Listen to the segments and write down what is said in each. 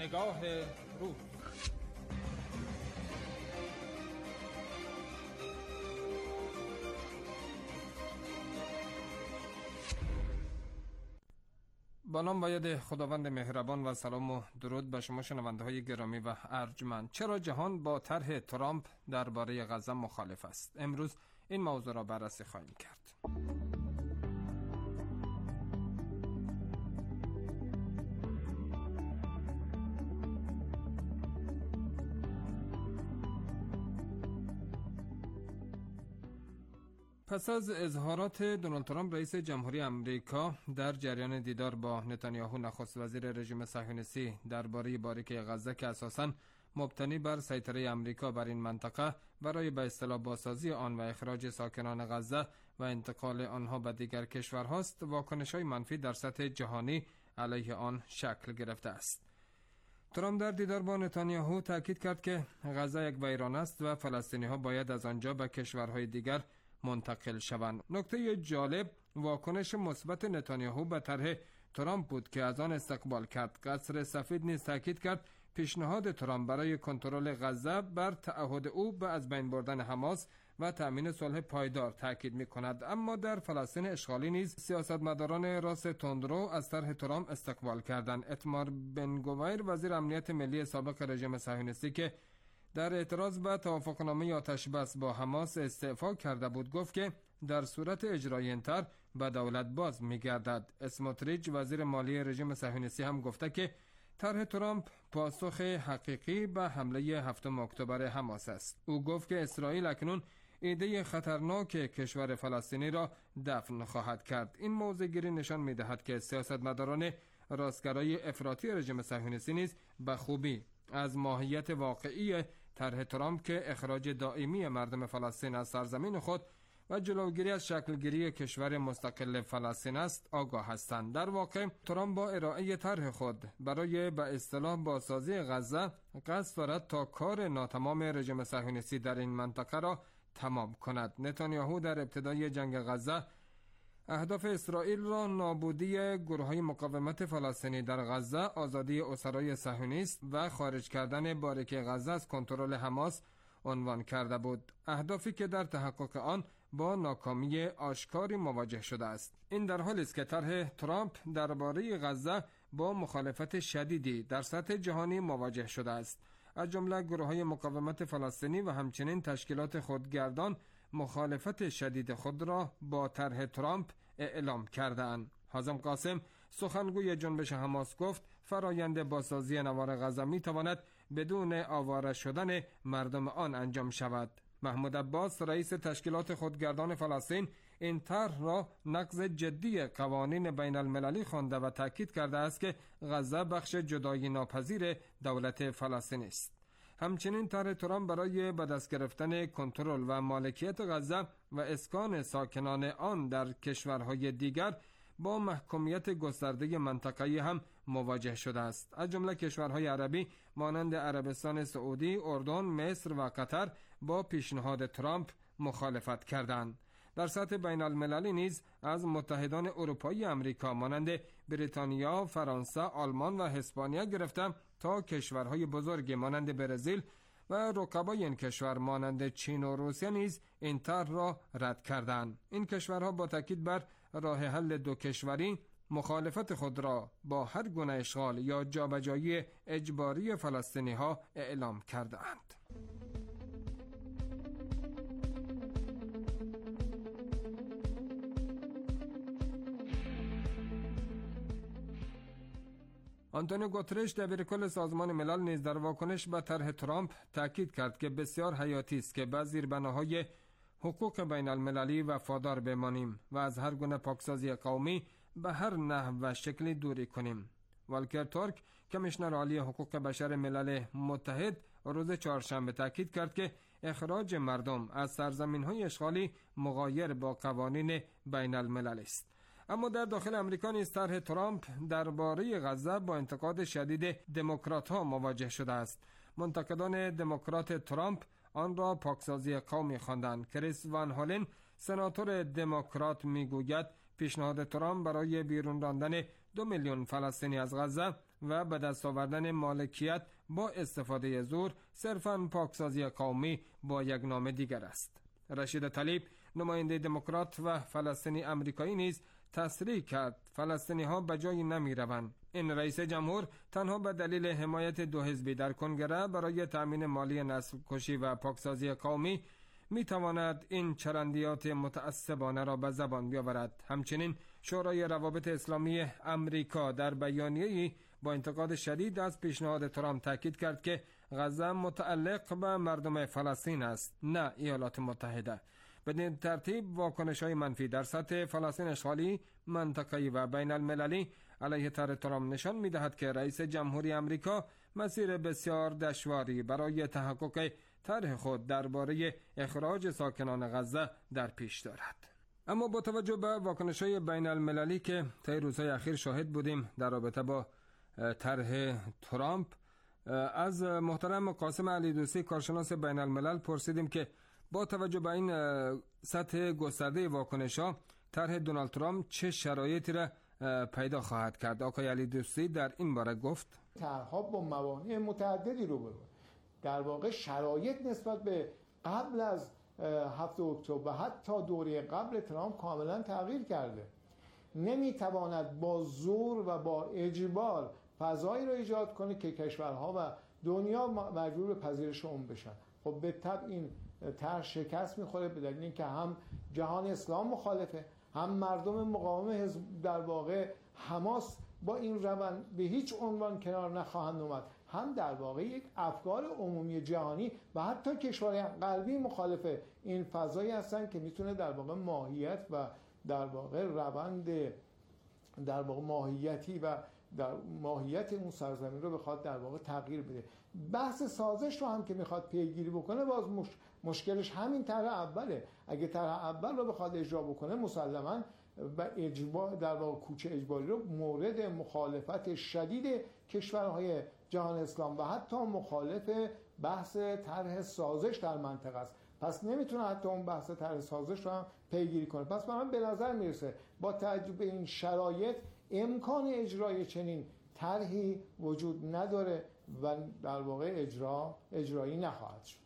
نگاه روز. با نام باید خداوند مهربان و سلام و درود به شما شنونده های گرامی و ارجمند. چرا جهان با طرح ترامپ درباره غزه مخالف است؟ امروز این موضوع را بررسی خواهیم کرد. پس از اظهارات دونالد ترامپ رئیس جمهوری آمریکا در جریان دیدار با نتانیاهو نخست وزیر رژیم صهیونیستی درباره باریکه غزه که اساساً مبتنی بر سیطره آمریکا بر این منطقه برای به اصطلاح بازسازی آن و اخراج ساکنان غزه و انتقال آنها به دیگر کشورهاست، واکنش‌های منفی در سطح جهانی علیه آن شکل گرفته است. ترامپ در دیدار با نتانیاهو تاکید کرد که غزه یک ویرانه است و فلسطینی‌ها باید از آنجا به کشورهای دیگر منتقل شوند. نکته جالب واکنش مثبت نتانیاهو به طرح ترامپ بود که از آن استقبال کرد. قصر سفید نیز تاکید کرد پیشنهاد ترامپ برای کنترل غزه بر تعهد او به از بین بردن حماس و تأمین صلح پایدار تاکید می‌کند. اما در فلسطین اشغالی نیز سیاستمداران راست تندرو از طرح ترامپ استقبال کردند. اتمار بن گویر وزیر امنیت ملی سابق رژیم صهیونیستی که در اعتراض به توافقنامه آتش بس با حماس استعفا کرده بود گفت که در صورت اجرای این طرح به دولت باز می‌گردد. اسموتریچ وزیر مالی رژیم صهیونیستی هم گفته که طرح ترامپ پاسخ حقیقی به حمله 7 اکتبر حماس است. او گفت که اسرائیل اکنون ایده خطرناک کشور فلسطینی را دفن خواهد کرد. این موضع گیری نشان می‌دهد که سیاستمداران راستگرای افراطی رژیم صهیونیستی نیز به خوبی از ماهیت واقعی طرح ترامپ که اخراج دائمی مردم فلسطین از سرزمین خود و جلوگیری از شکلگیری کشور مستقل فلسطین است آگاه هستند. در واقع ترامپ با ارائه طرح خود برای به اصطلاح بازسازی غزه قصد دارد تا کار ناتمام رژیم صهیونیستی در این منطقه را تمام کند. نتانیاهو در ابتدای جنگ غزه اهداف اسرائیل را نابودی گروه‌های مقاومت فلسطینی در غزه، آزادی اسرای صهیونیست و خارج کردن باریکه غزه از کنترل حماس عنوان کرده بود. اهدافی که در تحقق آن با ناکامی آشکاری مواجه شده است. این در حالی است که طرح ترامپ درباره غزه با مخالفت شدیدی در سطح جهانی مواجه شده است. از جمله گروه‌های مقاومت فلسطینی و همچنین تشکیلات خودگردان مخالفت شدید خود را با طرح ترامپ اعلام کردند. حازم قاسم سخنگوی جنبش حماس گفت فرایند بازسازی نوار غزه می تواند بدون آواره شدن مردم آن انجام شود. محمود عباس رئیس تشکیلات خودگردان فلسطین این طرح را نقض جدی قوانین بین المللی خوانده و تاکید کرده است که غزه بخش جدایی ناپذیر دولت فلسطین است. همچنین طرح ترامپ برای به دست گرفتن کنترل و مالکیت غزه و اسکان ساکنان آن در کشورهای دیگر با محکومیت گسترده منطقه‌ای هم مواجه شده است. از جمله کشورهای عربی مانند عربستان سعودی، اردن، مصر و قطر با پیشنهاد ترامپ مخالفت کردند. در سطح بین المللی نیز از متحدان اروپایی امریکا مانند بریتانیا، فرانسه، آلمان و اسپانیا گرفته تا کشورهای بزرگ مانند برزیل و رقبای این کشور مانند چین و روسیه نیز این طرح را رد کردند. این کشورها با تاکید بر راه حل دو کشوری مخالفت خود را با هر گونه اشغال یا جابجایی اجباری فلسطینی ها اعلام کردند. آنتونیو گوترش دبیرکل سازمان ملل نیز در واکنش به طرح ترامپ تاکید کرد که بسیار حیاتی است که به زیربناهای حقوق بین المللی وفادار بمانیم و از هر گونه پاکسازی قومی به هر نحو و شکلی دوری کنیم. والکر تورک کمیشنر عالی حقوق بشر ملل متحد روز چهارشنبه تاکید کرد که اخراج مردم از سرزمین‌های اشغالی مغایر با قوانین بین المللی است. اما در داخل امریکا نیز طرح ترامپ درباره غزه با انتقاد شدید دموکرات‌ها مواجه شده است. منتقدان دموکرات ترامپ آن را پاکسازی قومی خواندند. کریس وان هالن سناتور دموکرات میگوید پیشنهاد ترامپ برای بیرون راندن 2 میلیون فلسطینی از غزه و به دست آوردن مالکیت با استفاده زور صرفاً پاکسازی قومی با یک نام دیگر است. رشید طلیب، نماینده دموکرات و فلسطینی امریکایی نیز تصریح کرد فلسطینی ها به جایی نمی روند. این رئیس جمهور تنها به دلیل حمایت دو حزبی در کنگره برای تأمین مالی نسل کشی و پاکسازی قومی می تواند این چرندیات متعصبانه را به زبان بیاورد. همچنین شورای روابط اسلامی امریکا در بیانیه‌ای با انتقاد شدید از پیشنهاد ترامپ تاکید کرد که غزه متعلق به مردم فلسطین است، نه ایالات متحده. بدین ترتیب واکنش‌های منفی در سطح فلسطین اشغالی، منطقه‌ای و بین المللی علیه طرح ترامپ نشان می‌دهد که رئیس جمهوری امریکا مسیر بسیار دشواری برای تحقق طرح خود درباره اخراج ساکنان غزه در پیش دارد. اما با توجه به واکنش‌های بین المللی که طی روزهای اخیر شاهد بودیم در رابطه با طرح ترامپ، از محترم قاسم علی دوستی کارشناس بین الملل پرسیدیم که با توجه به این سطح گسترده واکنش‌ها طرح دونالد ترامپ چه شرایطی را پیدا خواهد کرد. آقای علی دوستی در این باره گفت طرح‌ها با موانع متعددی روبرو، در واقع شرایط نسبت به قبل از 7 اکتبر و حتی دوره قبل ترامپ کاملا تغییر کرده. نمیتواند با زور و با اجبار فضایی را ایجاد کنه که کشورها و دنیا مجبور به پذیرش اون بشن. خب به طبع این طرح شکست میخوره به دلیل اینکه هم جهان اسلام مخالفه، هم مردم مقاوم حزب در واقع حماس با این روند به هیچ عنوان کنار نخواهند اومد، هم در واقع یک افکار عمومی جهانی و حتی کشورهای غربی مخالف این فضایی هستند که میتونه در واقع ماهیت و در واقع روند در واقع ماهیتی و در ماهیت اون سرزمین رو بخواد در واقع تغییر بده. بحث سازش رو هم که میخواد پیگیری بکنه باز مشکلش همین طرح اوله. اگه طرح اول رو بخواد اجرا بکنه مسلماً و اجبار در واقع کوچه اجباری رو مورد مخالفت شدید کشورهای جهان اسلام و حتی مخالف بحث طرح سازش در منطقه است. پس نمیتونه حتی اون بحث طرح سازش رو هم پیگیری کنه. پس من به نظر میرسه با توجه به این شرایط امکان اجرای چنین طرحی وجود نداره و در واقع اجرایی نخواهد شد.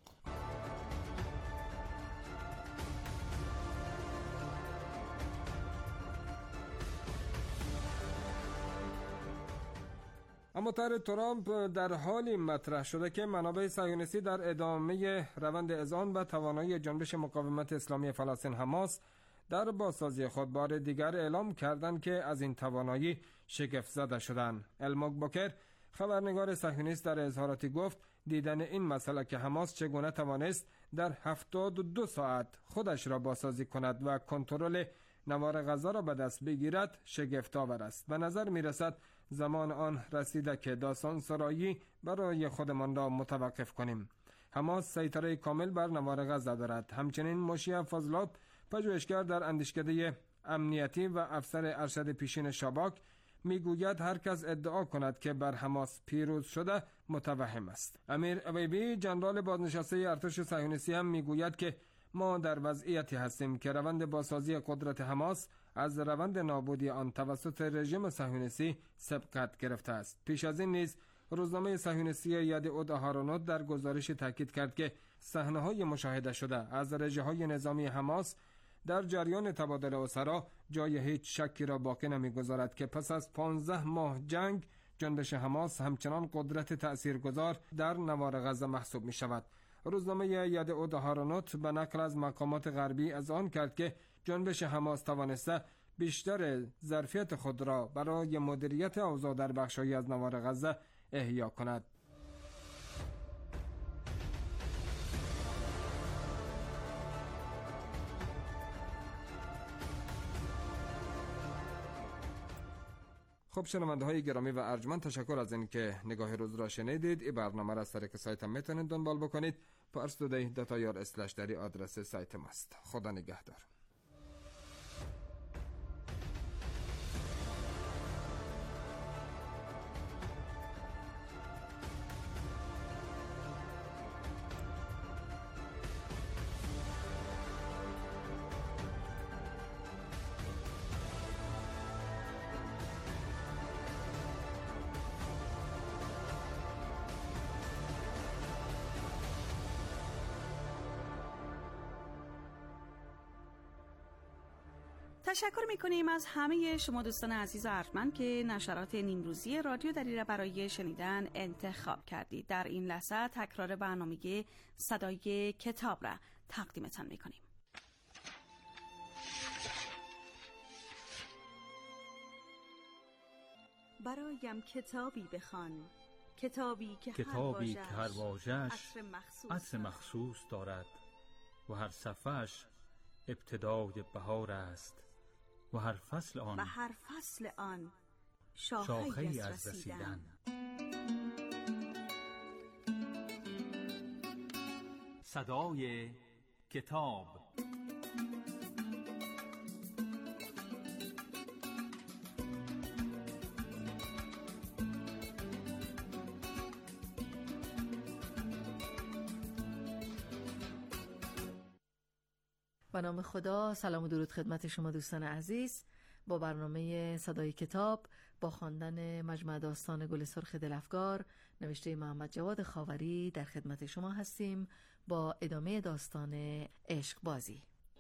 اما طرح ترامپ در حالی مطرح شده که منابع صهیونیستی در ادامه روند اذعان و توانایی جنبش مقاومت اسلامی فلسطین حماس در بازسازی خود بار دیگر اعلام کردند که از این توانایی شگفت زده شدند. الموگ بوکر، خبرنگار صهیونیست، در اظهاراتی گفت دیدن این مسئله که حماس چگونه توانست در 72 ساعت خودش را بازسازی کند و کنترل نوار غزه را به دست بگیرد شگفت‌آور است. به نظر می‌رسد زمان آن رسیده که داستان سرایی برای خودمان را متوقف کنیم. حماس سیطره کامل بر نوار غزه دارد. همچنین موشی فضلاب، پژوهشگر در اندیشکده امنیتی و افسر ارشد پیشین شباک، میگوید هر کس ادعا کند که بر حماس پیروز شده متوهم است. امیر اویبی، ژنرال بازنشسته ارتش صهیونیستی، هم میگوید که ما در وضعیتی هستیم که روند بازسازی قدرت حماس از روند نابودی آن توسط رژیم صهیونیستی سبقت گرفته است. پیش از این نیز روزنامه صهیونیستی یدعود آهارونوت در گزارش تاکید کرد که صحنه‌های مشاهده شده از رژه‌های نظامی حماس در جریان تبادل اسرا جای هیچ شکی را باقی نمی‌گذارد که پس از 15 ماه جنگ جنبش حماس همچنان قدرت تأثیرگذار در نوار غزه محسوب می‌شود. روزنامه یدعود آهارونوت به نقل از مقامات غربی اذعان کرد که جنبش حماس توانسته بیشتر ظرفیت خود را برای مدیریت اوضاع در بخش‌هایی از نوار غزه احیا کند. خب شنونده های گرامی و ارجمند، تشکر از این که نگاه روز را شنیدید. این برنامه را از طریق سایت هم میتونید دنبال بکنید. parstoday.ir/ آدرس سایت ماست. خدا نگهدار. تشکر میکنیم از همه شما دوستان عزیز و ارجمند که نشرات نیمروزی رادیو دری را برای شنیدن انتخاب کردید. در این لحظه تکرار برنامه صدای کتاب را تقدیمتان میکنیم. برایم کتابی بخوان، کتابی که هر واژه‌اش عطر مخصوص دارد و هر صفحه‌اش ابتدای بهار است و هر فصل آن شاخه‌ای از رسیدن. صدای کتاب. به نام خدا، سلام و درود خدمت شما دوستان عزیز. با برنامه صدای کتاب با خواندن مجموعه داستان گل سرخ دلفگار نوشته محمد جواد خاوری در خدمت شما هستیم با ادامه داستان عشق بازی.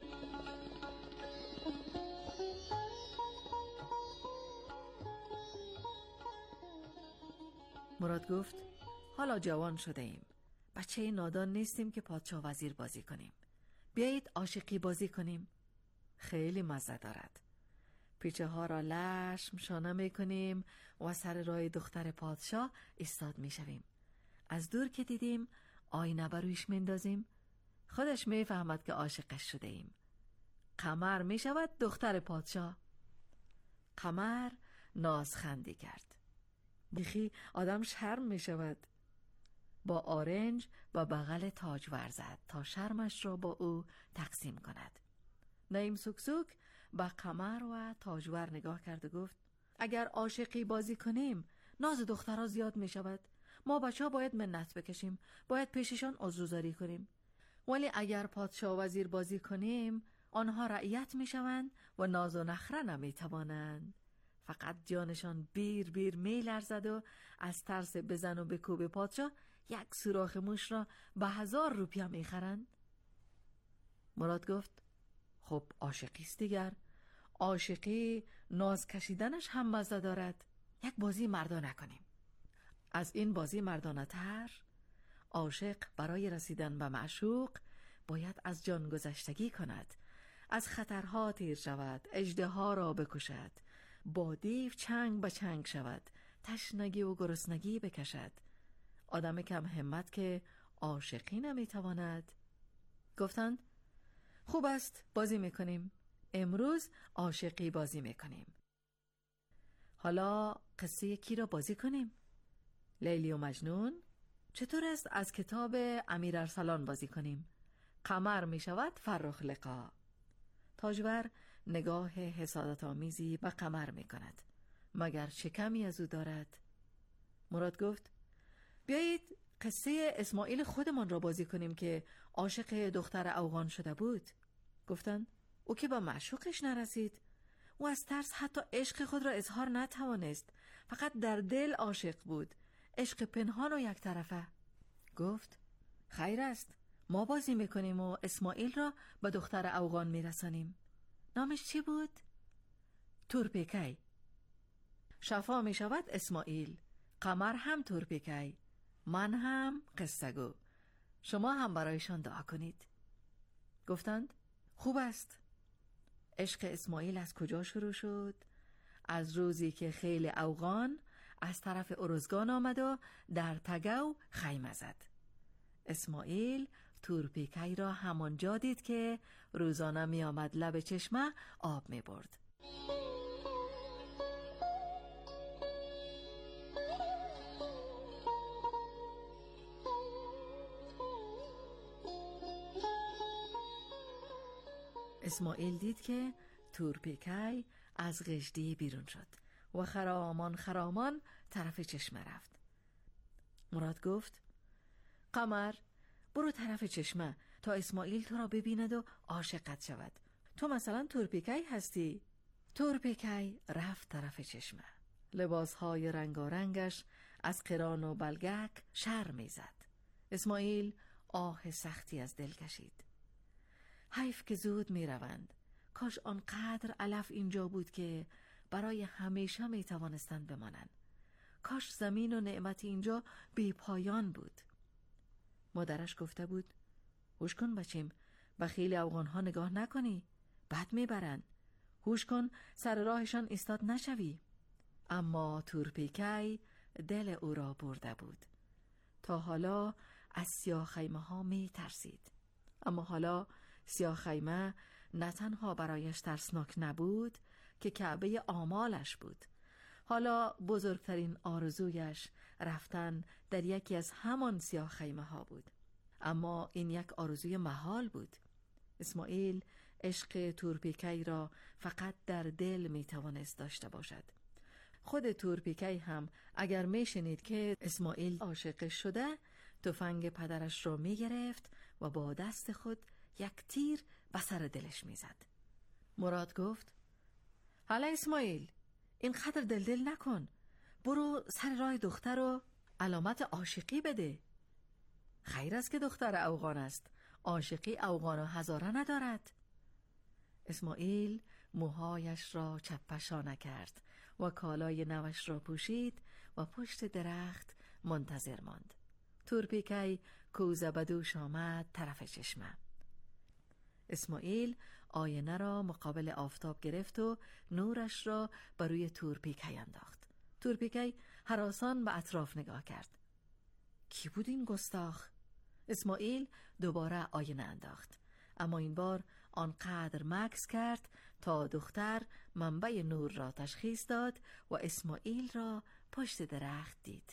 مراد گفت حالا جوان شده ایم، بچه نادان نیستیم که پادشاه وزیر بازی کنیم. بیایید عاشقی بازی کنیم. خیلی مزه دارد. پیچه ها را لشم شانه می کنیم و سر راه دختر پادشاه ایستاد می شویم. از دور که دیدیم آینه برویش می اندازیم. خودش می فهمد که عاشقش شده ایم. قمر می شود دختر پادشاه. قمر نازخندی کرد. بیخی آدم شرم می شود. با آرنج و بغل تاجور زد تا شرمش را با او تقسیم کند. نعیم سوکسوک با قمر و تاجور نگاه کرد و گفت اگر عاشقی بازی کنیم ناز دخترها زیاد می شود. ما بچه‌ها باید منت بکشیم، باید پیششان عذرگزاری کنیم. ولی اگر پادشاه وزیر بازی کنیم آنها رعیت می شوند و ناز و نخره نمی توانند. فقط جانشان بیر بیر می لرزد و از ترس بزن و بکوب پادشاه یک سوراخ موش را به 1000 روپیه می خرند. مراد گفت خب عاشقی است دیگر. عاشقی ناز کشیدنش هم مزه دارد. یک بازی مردانه کنیم. از این بازی مردانه تر عاشق برای رسیدن به معشوق باید از جان گذشتگی کند، از خطرها تیر شود، اژدها را بکشد، با دیو چنگ به چنگ شود، تشنگی و گرسنگی بکشد. آدم کم همت که عاشقی نمیتواند. گفتند خوب است بازی میکنیم. امروز عاشقی بازی میکنیم. حالا قصه کی را بازی کنیم؟ لیلی و مجنون؟ چطور است از کتاب امیر ارسلان بازی کنیم؟ قمر میشود فرخ لقا. تاجور نگاه حسادت آمیزی به قمر میکند. مگر چه کمی از او دارد؟ مراد گفت بیایید قصه اسماعیل خودمان را بازی کنیم که عاشق دختر اوغان شده بود. گفتند او که با معشوقش نرسید. او از ترس حتی عشق خود را اظهار نتوانست. فقط در دل عاشق بود. عشق پنهان و یک طرفه. گفت خیر است، ما بازی میکنیم و اسماعیل را به دختر اوغان میرسانیم. نامش چی بود؟ تورپیکی. شفا میشود اسماعیل، قمر هم تورپیکی، من هم قصه گو. شما هم برایشان دعا کنید. گفتند خوب است. عشق اسماعیل از کجا شروع شد؟ از روزی که خیل اوغان از طرف ارزگان آمد و در تگو خیمه زد. اسماعیل تورپیکی را همانجا دید که روزانه می آمد لب چشمه آب می برد. اسماعیل دید که تورپیکی از غژدی بیرون شد و خرامان خرامان طرف چشمه رفت. مراد گفت قمر برو طرف چشمه تا اسماعیل تو را ببیند و عاشقت شود. تو مثلا تورپیکی هستی. تورپیکی رفت طرف چشمه. لباسهای رنگارنگش از قران و بلگک شر میزد. اسماعیل آه سختی از دل کشید. حیف که زود می روند. کاش آنقدر علف اینجا بود که برای همیشه می توانستند بمانند. کاش زمین و نعمت اینجا بی پایان بود. مادرش گفته بود هوش کن بچیم، به خیلی افغان‌ها نگاه نکنی، بد میبرن. هوش کن سر راهشان ایستاد نشوی. اما تورپیکی دل او را برده بود. تا حالا از سیاه‌خیمه ها می ترسید، اما حالا سیاه‌خیمه نه تنها برایش ترسناک نبود که کعبه آمالش بود. حالا بزرگترین آرزویش رفتن در یکی از همان سیاه‌خیمه ها بود. اما این یک آرزوی محال بود. اسماعیل عشق تورپیکی را فقط در دل می توانست داشته باشد. خود تورپیکی هم اگر می شنید که اسماعیل عاشق شده، تفنگ پدرش را می گرفت و با دست خود یک تیر به سر دلش می زد. مراد گفت حالا اسماعیل اینقدر دلدل نکن، برو سر راه دختر رو علامت عاشقی بده. خیر است که دختر افغان است، عاشقی افغان و هزاره ندارد. اسماعیل موهایش را چپشانه کرد و کالای نوش را پوشید و پشت درخت منتظر ماند. تورپیکی کوزه به دوش آمد طرف چشمه. اسماعیل آینه را مقابل آفتاب گرفت و نورش را بر روی تورپیکی انداخت. تورپیکی هراسان به اطراف نگاه کرد. کی بود این گستاخ؟ اسماعیل دوباره آینه انداخت، اما این بار آنقدر مکث کرد تا دختر منبع نور را تشخیص داد و اسماعیل را پشت درخت دید.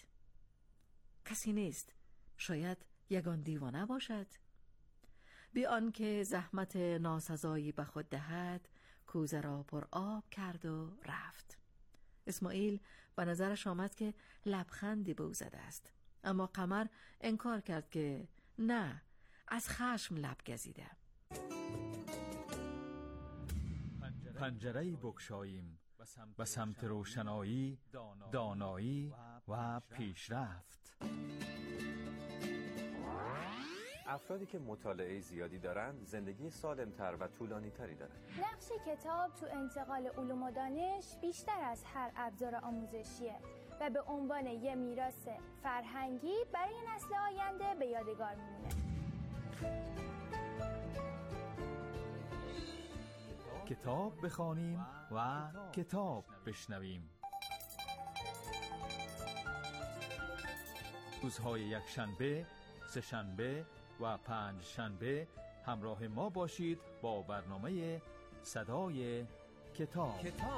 کسی نیست، شاید یگان دیوانه باشد. بی آنکه زحمت ناسزایی به خود دهد، کوزه را پر آب کرد و رفت. اسماعیل به نظرش آمد که لبخندی به او زده است، اما قمر انکار کرد که نه، از خشم لب گزیده. پنجره بگشاییم به سمت روشنایی، دانایی و پیشرفت. افرادی که مطالعه زیادی دارند زندگی سالم‌تر و طولانی‌تری دارند. نقش کتاب تو انتقال علوم و دانش بیشتر از هر ابزار آموزشیه و به عنوان یه میراث فرهنگی برای نسل آینده به یادگار میمونه. کتاب بخوانیم و کتاب بشنویم. روزهای یکشنبه، سه‌شنبه و پنجشنبه همراه ما باشید با برنامه صدای کتاب.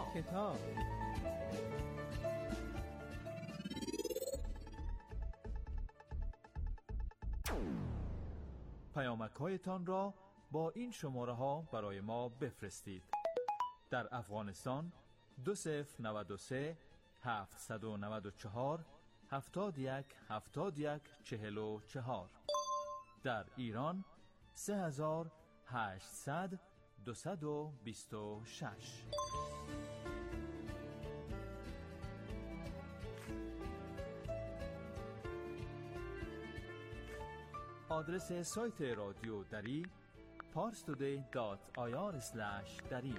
پیامک‌هایتان را با این شماره ها برای ما بفرستید. در افغانستان 2093 794 71 71 44. در ایران 3800 226. آدرس سایت رادیو دری parstoday.ir/dari.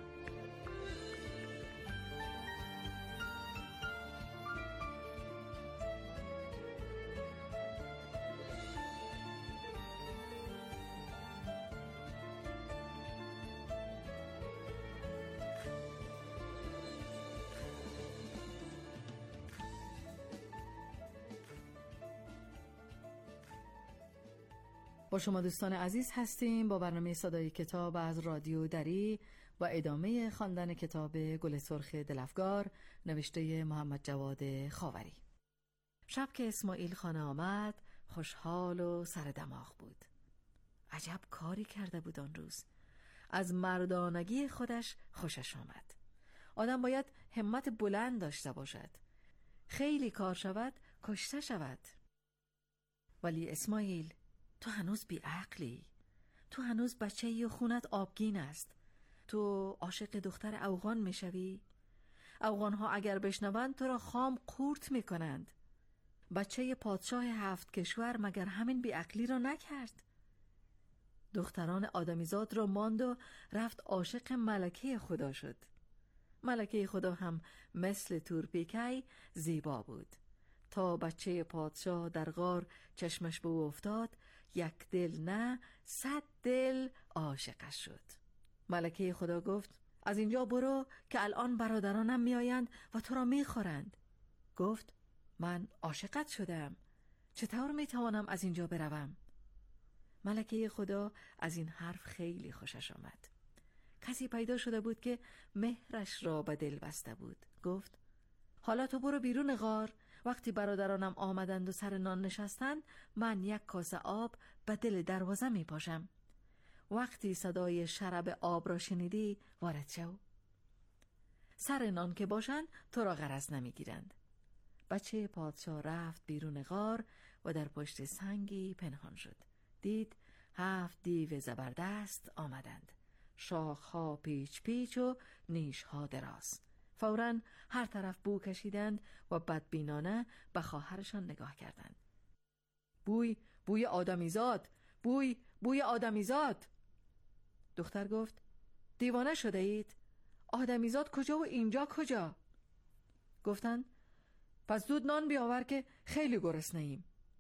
با شما دوستان عزیز هستیم با برنامه صدای کتاب از رادیو دری و ادامه خواندن کتاب گل سرخ دلفگار نوشته محمد جواد خاوری. شب که اسماعیل خانه آمد خوشحال و سر دماغ بود. عجب کاری کرده بود آن روز. از مردانگی خودش خوشش آمد. آدم باید همت بلند داشته باشد. خیلی کار شود کشته شود. ولی اسماعیل، تو هنوز بیعقلی. تو هنوز بچه‌ای و خونت آبگین است. تو عاشق دختر افغان میشوی؟ افغان‌ها اگر بشنوند تو را خام قورت میکنند. بچه پادشاه 7 کشور مگر همین بیعقلی را نکرد؟ دختران آدمیزاد را ماند و رفت عاشق ملکه خدا شد. ملکه خدا هم مثل تورپیکی زیبا بود. تا بچه پادشاه در غار چشمش به او افتاد، یک دل نه 100 دل عاشقش شد. ملکه خدا گفت از اینجا برو که الان برادرانم میآیند و تو را میخورند. گفت من عاشقت شدم، چطور میتوانم از اینجا بروم؟ ملکه خدا از این حرف خیلی خوشش آمد. کسی پیدا شده بود که مهرش را به دل بسته بود. گفت حالا تو برو بیرون غار، وقتی برادرانم آمدند و سر نان نشستند، من یک کاسه آب به دل دروازه می پاشم. وقتی صدای شراب آب را شنیدی وارد شو. سر نان که باشند تو را غرض نمی گیرند. بچه پادشاه رفت بیرون غار و در پشت سنگی پنهان شد. دید 7 دیو زبردست آمدند، شاخها پیچ پیچ و نیشها دراز. فوراً هر طرف بو کشیدند و بدبینانه به خواهرشان نگاه کردند. بوی آدمیزاد، بوی آدمیزاد. دختر گفت دیوانه شده اید؟ آدمیزاد کجا و اینجا کجا؟ گفتند پس زود نان بیاور که خیلی گرسنه‌ایم.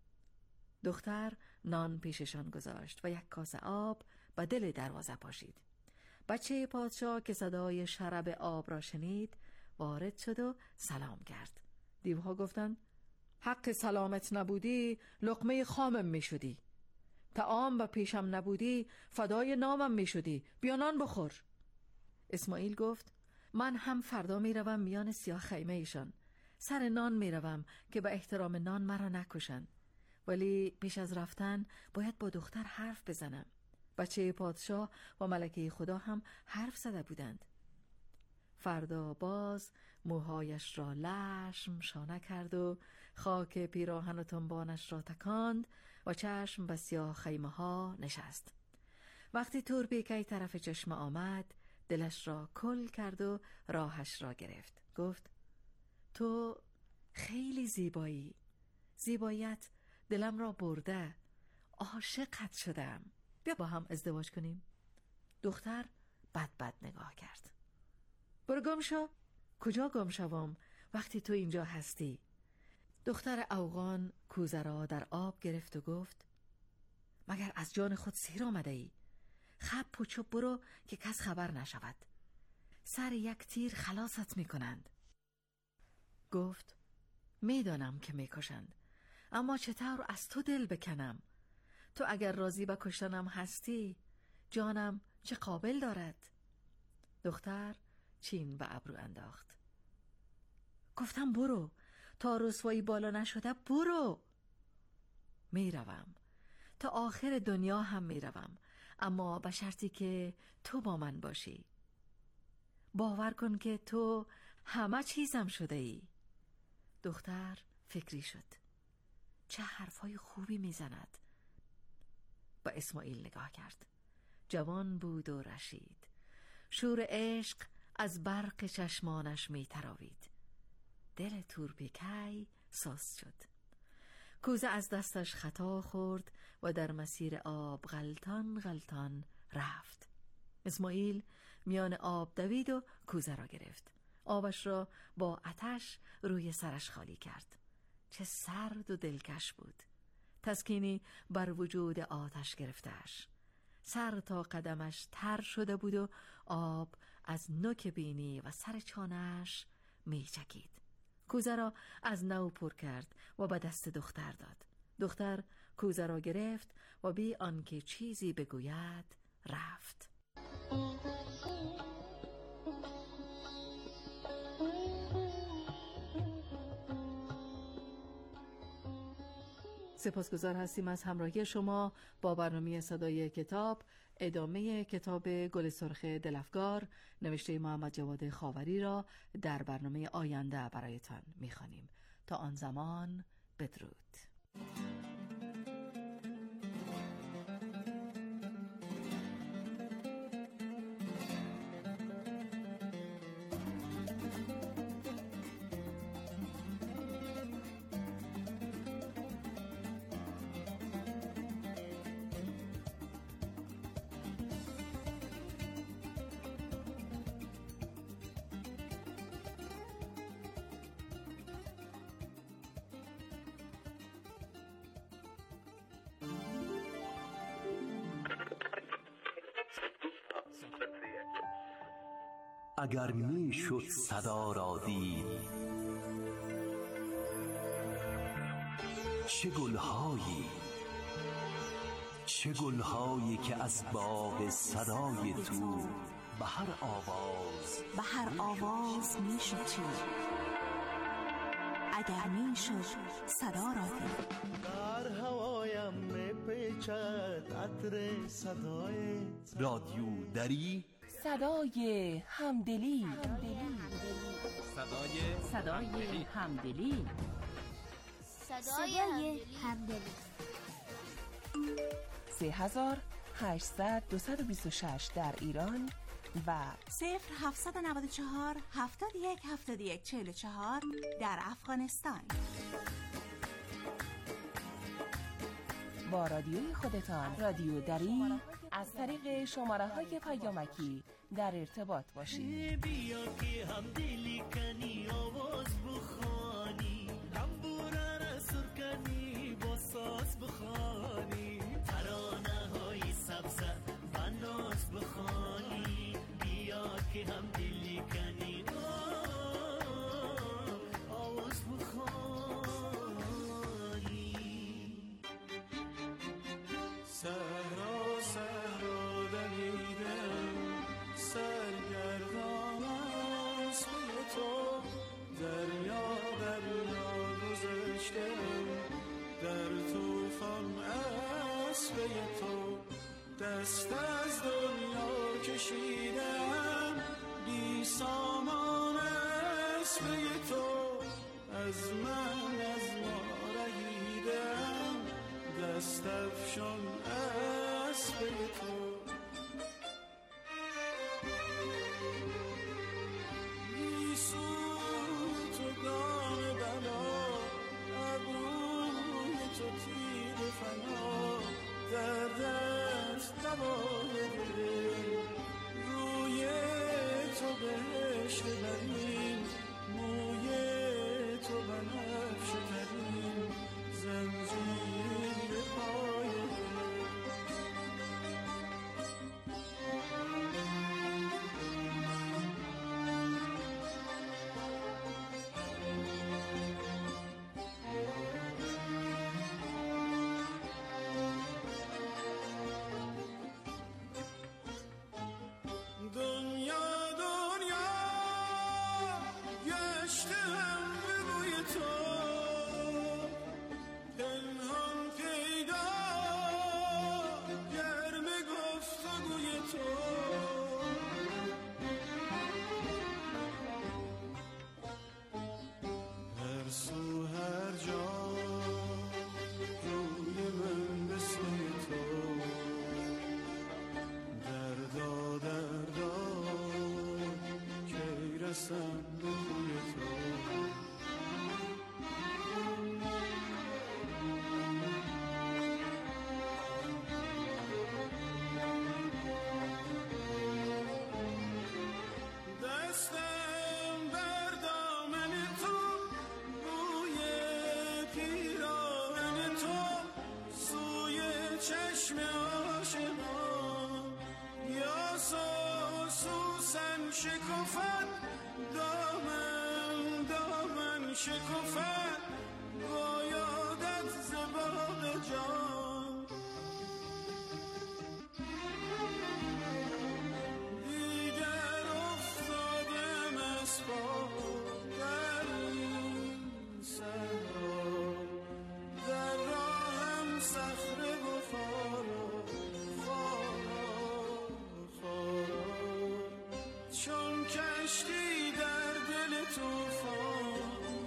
دختر نان پیششان گذاشت و یک کاسه آب به دل دروازه پاشید. بچه پادشاه که صدای شراب آب را شنید وارد شد و سلام کرد. دیوها گفتند حق سلامت نبودی لقمه خامم می شدی، طعام و پیشم نبودی فدای نامم می شدی، بیا نان بخور. اسماعیل گفت من هم فردا می روم میان سیاه خیمه ایشان، سر نان می روم که به احترام نان مرا نکشند، ولی پیش از رفتن باید با دختر حرف بزنم. بچه پادشاه و ملکه خدا هم حرف زده بودند. فردا باز موهایش را لشم شانه کرد و خاک پیراهن و تنبانش را تکاند و چشم به سیاه خیمه ها نشست. وقتی تورپیکی طرف چشمه آمد دلش را کل کرد و راهش را گرفت. گفت تو خیلی زیبایی، زیباییت دلم را برده، عاشقت شدم، بیا با هم ازدواج کنیم. دختر بد نگاه کرد. برو گم شو. کجا گم شوم وقتی تو اینجا هستی؟ دختر اوغان کوزه را در آب گرفت و گفت مگر از جان خود سیر آمده ای؟ خب و چوب برو که کس خبر نشود، سر یک تیر خلاصت میکنند. گفت میدانم که میکشند، اما چطور از تو دل بکنم؟ تو اگر راضی به کشتنم هستی جانم چه قابل دارد؟ دختر چین به ابرو انداخت. گفتم برو، تا رسوایی بالا نشده برو. میروم، تا آخر دنیا هم میروم، اما به شرطی که تو با من باشی. باور کن که تو همه چیزم شده ای. دختر فکری شد. چه حرفای خوبی میزند. با اسماعیل نگاه کرد. جوان بود و رشید. شور عشق از برق چشمانش میتراوید. دل تورپیکی سست شد. کوزه از دستش خطا خورد و در مسیر آب غلطان غلطان رفت. اسماعیل میان آب دوید و کوزه را گرفت. آبش را با آتش روی سرش خالی کرد. چه سرد و دلکش بود. تسکینی بر وجود آتش گرفتش. سر تا قدمش تر شده بود و آب از نوک بینی و سر چانه‌اش می چکید. کوزه را از نو پر کرد و به دست دختر داد. دختر کوزه را گرفت و بی آنکه چیزی بگوید رفت. سپاسگزار هستیم از همراهی شما با برنامه صدای کتاب. ادامه کتاب گل سرخ دلفگار نوشته محمد جواد خاوری را در برنامه آینده برایتان می‌خوانیم. تا آن زمان بدرود. اگر میشد صدا را دید، چه گلهایی که از باغ صدای تو به هر آواز میشد چید، اگر میشد صدا را دید. در هوایم میپیچد عطر صدای رادیو دری، صدای همدلی. صدای همدلی. 3800-226 در ایران و 0794-71-71-44 در افغانستان. با رادیوی خودتان، رادیو دری، از طریق شماره‌های پیامکی در ارتباط باشید. بیا که هم دلی کنی آواز بخوانی، تنبوره را سر کنی با ساز بخوانی، ترانه های سبزه و ناز بخوانی. بیا که هم دلی کنی آواز بخوانی. صحرا صحرا دویدم، سرگردان است به تو، دریا دریا گذشتم، در طوفان است به تو. دست از دنیا کشیدم، بی سامان است به تو. از ما رهیدم، دست افشان است به تو. در دست دوای دل، روی تو بهشت برین، موی تو بنفش ترین، زنجیر پای شکفت دامن شکفت با یادت زباق جان. دیگر افتادم از پا در این صحرا، در راهم صخره و خارا چون کشتی در دل طوفان.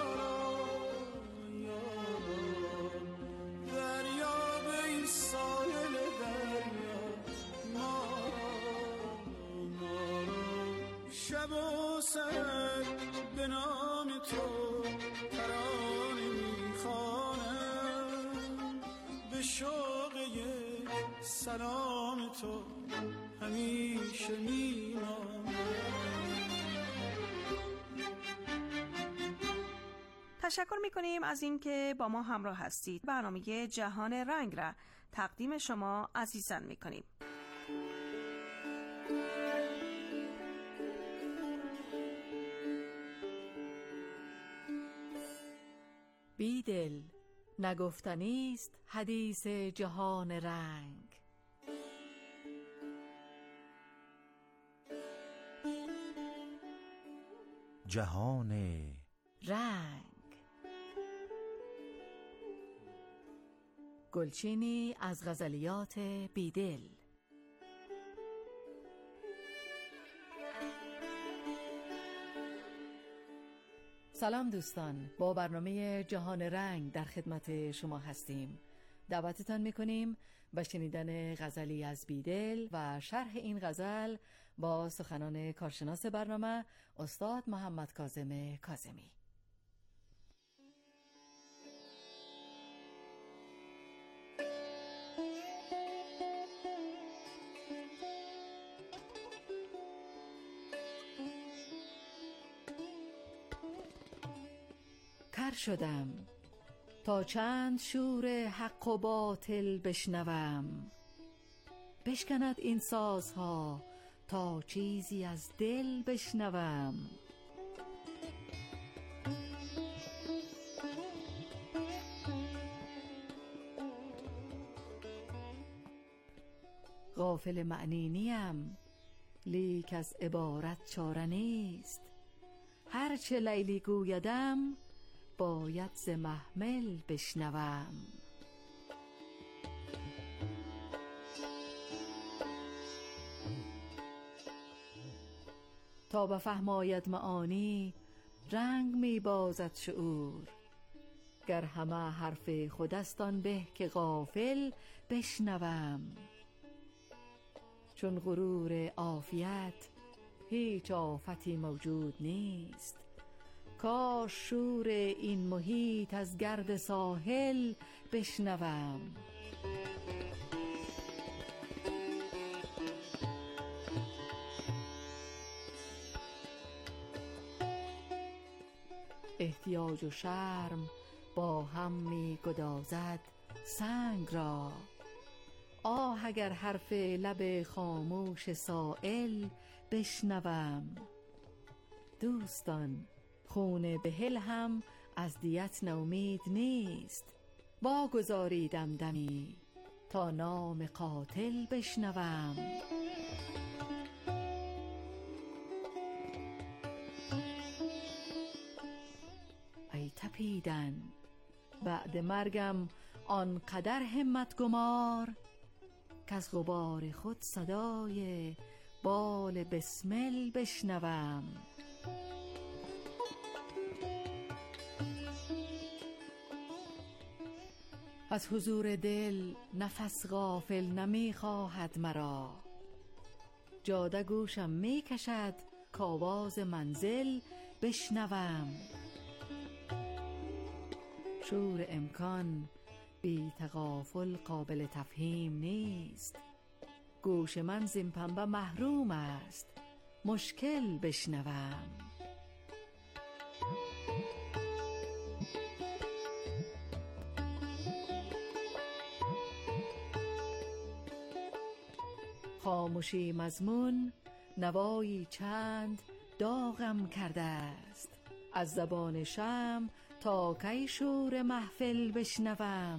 یاران دریا به این ساحل دریا، ماران شب و سر به نام تو ترانه میخوانم، به شوق یک سلام تو همیشه میمانم. تشکر میکنیم از اینکه با ما همراه هستید. برنامه جهان رنگ را تقدیم شما عزیزان میکنیم. بیدل، نگفتنی است حدیث جهان رنگ. جهان رنگ. گلچینی از غزلیات بیدل. سلام دوستان، با برنامه جهان رنگ در خدمت شما هستیم. دعوتتان میکنیم به شنیدن غزلی از بیدل و شرح این غزل با سخنان کارشناس برنامه استاد محمد کاظم کاظمی. کر شدم تا چند شور حق و باطل بشنوم، بشکند این سازها تا چیزی از دل بشنوم. غافل معنی نیم، لیک از عبارت چاره نیست. هرچه لیلی گویدم باید ز محمل بشنوم. تا بفهماید معانی رنگ می بازد شعور. گر همه حرف خودستان به که غافل بشنوم. چون غرور عافیت هیچ آفتی موجود نیست. کاش شور این محیط از گرد ساحل بشنوم. احتیاج و شرم با هم می گدازد سنگ را. آه اگر حرف لب خاموش سائل بشنوم. دوستان، خون بهل هم از دیت نومید نیست. واگذاریدم دمی تا نام قاتل بشنوم. ای تپیدن بعد مرگم آنقدر همت گمار، که از غبار خود صدای بال بسمل بشنوم. از حضور دل نفس غافل نمی خواهد مرا. جاده گوشم می کشد کاواز منزل بشنوم. شور امکان بی تغافل قابل تفهیم نیست. گوش من زین پنبه محروم است مشکل بشنوم. خاموشی مضمون نوایی چند داغم کرده است. از زبان شمع تا کی شور محفل بشنوم.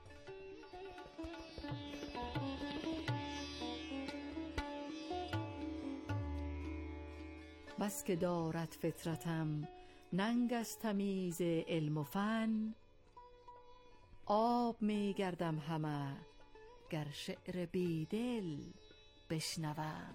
بس که دارد فطرتم ننگ از تمیز علم و فن. آب می گردم همه گر شعر بیدل بشنوم.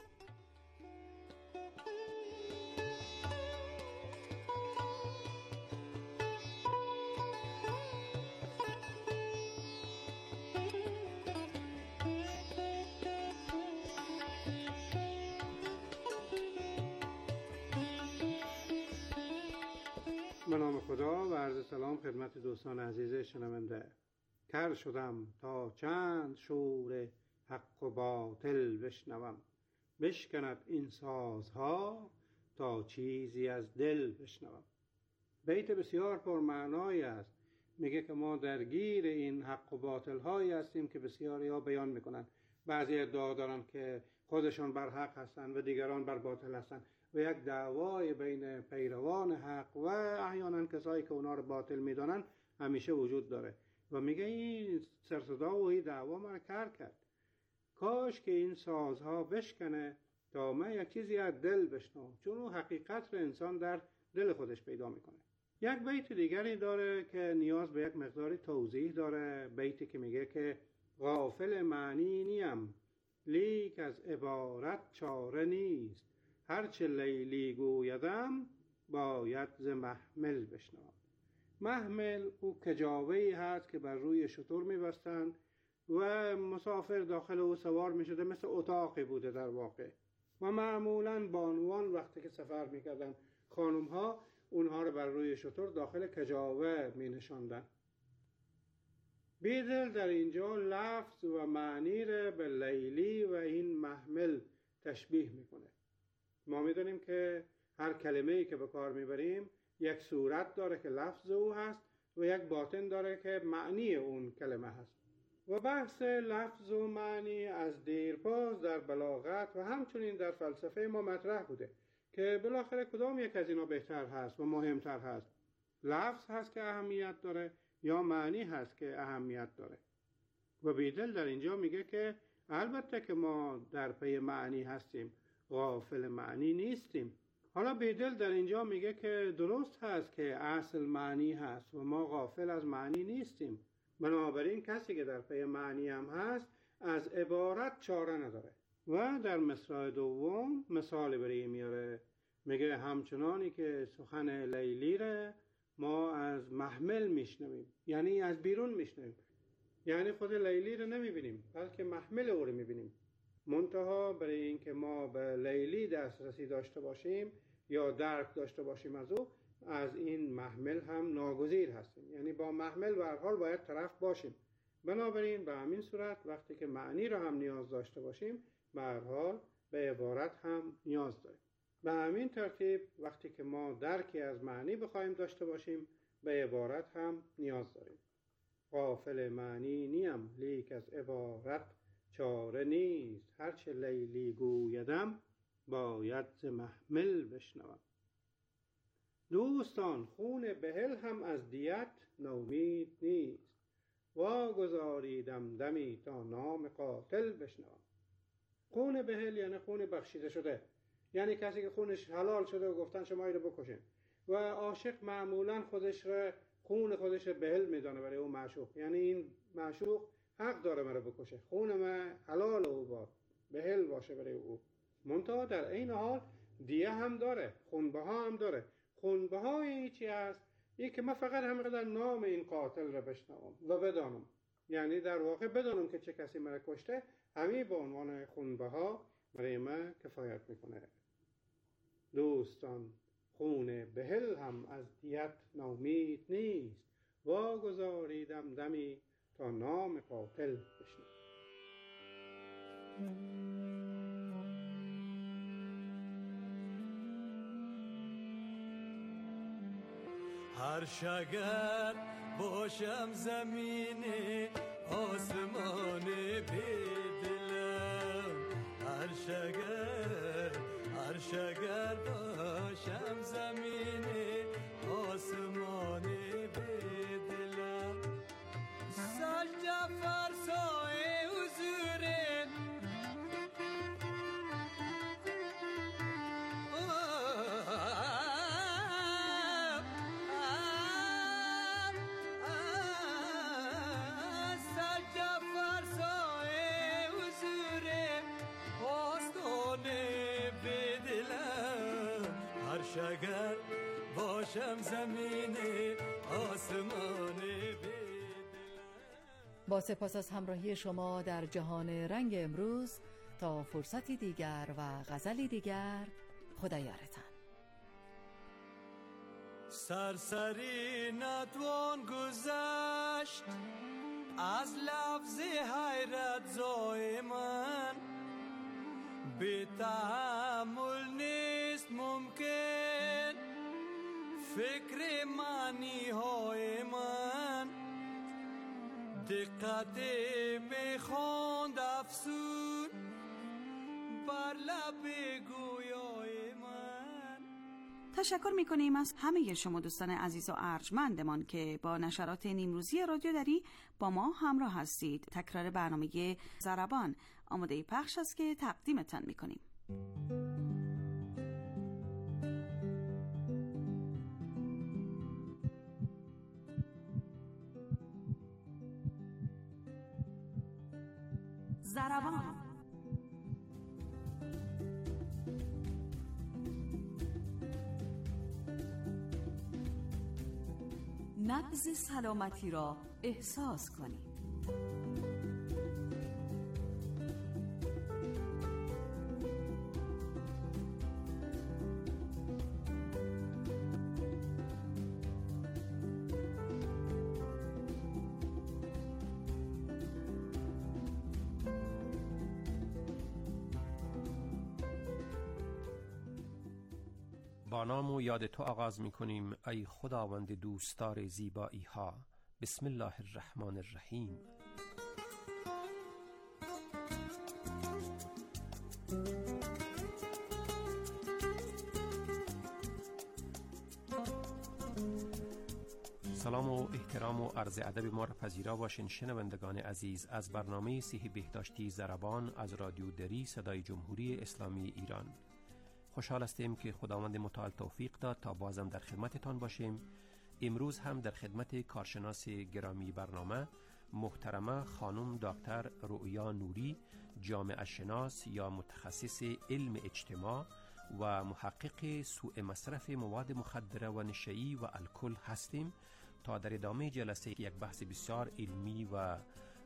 به نام خدا و عرض سلام خدمت دوستان عزیز شنونده. کر شدم تا چند شور حق و باطل بشنوم، بشکند این سازها تا چیزی از دل بشنوم. بیت بسیار پرمعنایی است. میگه که ما درگیر این حق و باطل هایی هستیم که بسیاری ها بیان میکنن. بعضی ادعا دارن که خودشان بر حق هستن و دیگران بر باطل هستن و یک دعوای بین پیروان حق و احیانا کسایی که اونا رو باطل میدانن همیشه وجود داره و میگه این سرصدا و این دعوا من کار کرد. کاش که این سازها بشکنه تا من یک چیزی از دل بشنوم، چون اون حقیقت رو انسان در دل خودش پیدا میکنه. یک بیت دیگری داره که نیاز به یک مقداری توضیح داره، بیتی که میگه که غافل معنی نیم لیک از عبارت چاره نیست، هرچه لیلی گویدم باید ز محمل بشنوم. محمل او کجاوه‌ای هست که بر روی شتر میبستند و مسافر داخل او سوار میشده، مثل اتاقی بوده در واقع. و معمولاً بانوان وقتی که سفر میکردن، خانم‌ها اونها رو بر روی شتر داخل کجاوه می نشاندن. بیدل در اینجا لفظ و معنی رو به لیلی و این محمل تشبیه میکنه. ما میدونیم که هر کلمه‌ای که به کار میبریم یک صورت داره که لفظ او هست و یک باطن داره که معنی اون کلمه هست. و بحث لفظ و معنی از دیرباز در بلاغت و همچنین در فلسفه ما مطرح بوده که بالاخره کدام یک از اینا بهتر هست و مهمتر هست. لفظ هست که اهمیت داره یا معنی هست که اهمیت داره. و بیدل در اینجا میگه که البته که ما در پی معنی هستیم، غافل معنی نیستیم. حالا بیدل در اینجا میگه که درست هست که اصل معنی هست و ما غافل از معنی نیستیم. بنابراین کسی که در پی معنی هم هست از عبارت چاره نداره. و در مصرع دوم مثال برای میاره، میگه همچنانی که سخن لیلی را ما از محمل میشنویم، یعنی از بیرون میشنویم، یعنی خود لیلی رو نمیبینیم بلکه محمل او رو میبینیم. منتها برای اینکه ما به لیلی دسترسی داشته باشیم یا درک داشته باشیم از این محمل هم ناگزیر هستیم، یعنی با محمل به هر حال باید طرف باشیم. بنابراین به همین صورت وقتی که معنی رو هم نیاز داشته باشیم به هر حال به عبارت هم نیاز داریم. به همین ترتیب وقتی که ما درکی از معنی بخوایم داشته باشیم به عبارت هم نیاز داریم. غافل معنی نیم لیک از عبارت چاره نیست، هرچه لیلی گویدم باید ز محمل بشنوم. دوستان خون بحل هم از دیت نومید نیست، واگذاریدم دمی تا نام قاتل بشنوم. خون بحل یعنی خون بخشیده شده، یعنی کسی که خونش حلال شده و گفتن شما اینو بکشین. و عاشق معمولا خون خودش بحل میدانه برای اون معشوق، یعنی این معشوق حق داره مرا بکشه، خون من حلال او باد، بحل باشه برای او. منتها در این حال دیه هم داره، خونبها هم داره. خونبهای این چی هست؟ این که من فقط همینقدر نام این قاتل را بشنوم و بدانم، یعنی در واقع بدانم که چه کسی مرا کشته، همین به عنوان خونبها برای من کفایت میکنه. دوستان خون بحل هم از دیت نومید نیست، واگذاریدم دمی تا نام قاتل بشنوم. هر شگر باشم زمین آسمان بدلم، هر شگر باشم زمین آسمان بدلم. سجده فرسای حضور شگر باشم زمین آسمان بدلم. با سپاس از همراهی شما در جهان رنگ امروز، تا فرصتی دیگر و غزلی دیگر، خدا یارتان. سرسری نتوان گذشت از لفظ حیرت زای من، بی تحمل نیست ممکن فکر معنی های من. دقت میخواند افسون بر لب گویای من. تشکر میکنیم از همه شما دوستان عزیز و ارجمندمان که با نشرات نیمروزی رادیو دری با ما همراه هستید. تکرار برنامه ضربان آماده پخش است که تقدیمتان میکنیم. ضربان. نبض سلامتی را احساس کنید. با نام و یاد تو آغاز می کنیم ای خداوند دوستدار زیبایی ها. بسم الله الرحمن الرحیم. سلام و احترام و عرض ادب ما را پذیرا باشین شنوندگان عزیز از برنامه صحی بهداشتی ضربان از رادیو دری صدای جمهوری اسلامی ایران. خوشحال هستیم که خداوند متعال توفیق داد تا بازم در خدمتتان باشیم. امروز هم در خدمت کارشناس گرامی برنامه محترمه خانم دکتر رؤیا نوری، جامعه شناس یا متخصص علم اجتماع و محقق سوء مصرف مواد مخدره و نشئی و الکل هستیم تا در ادامه جلسه یک بحث بسیار علمی و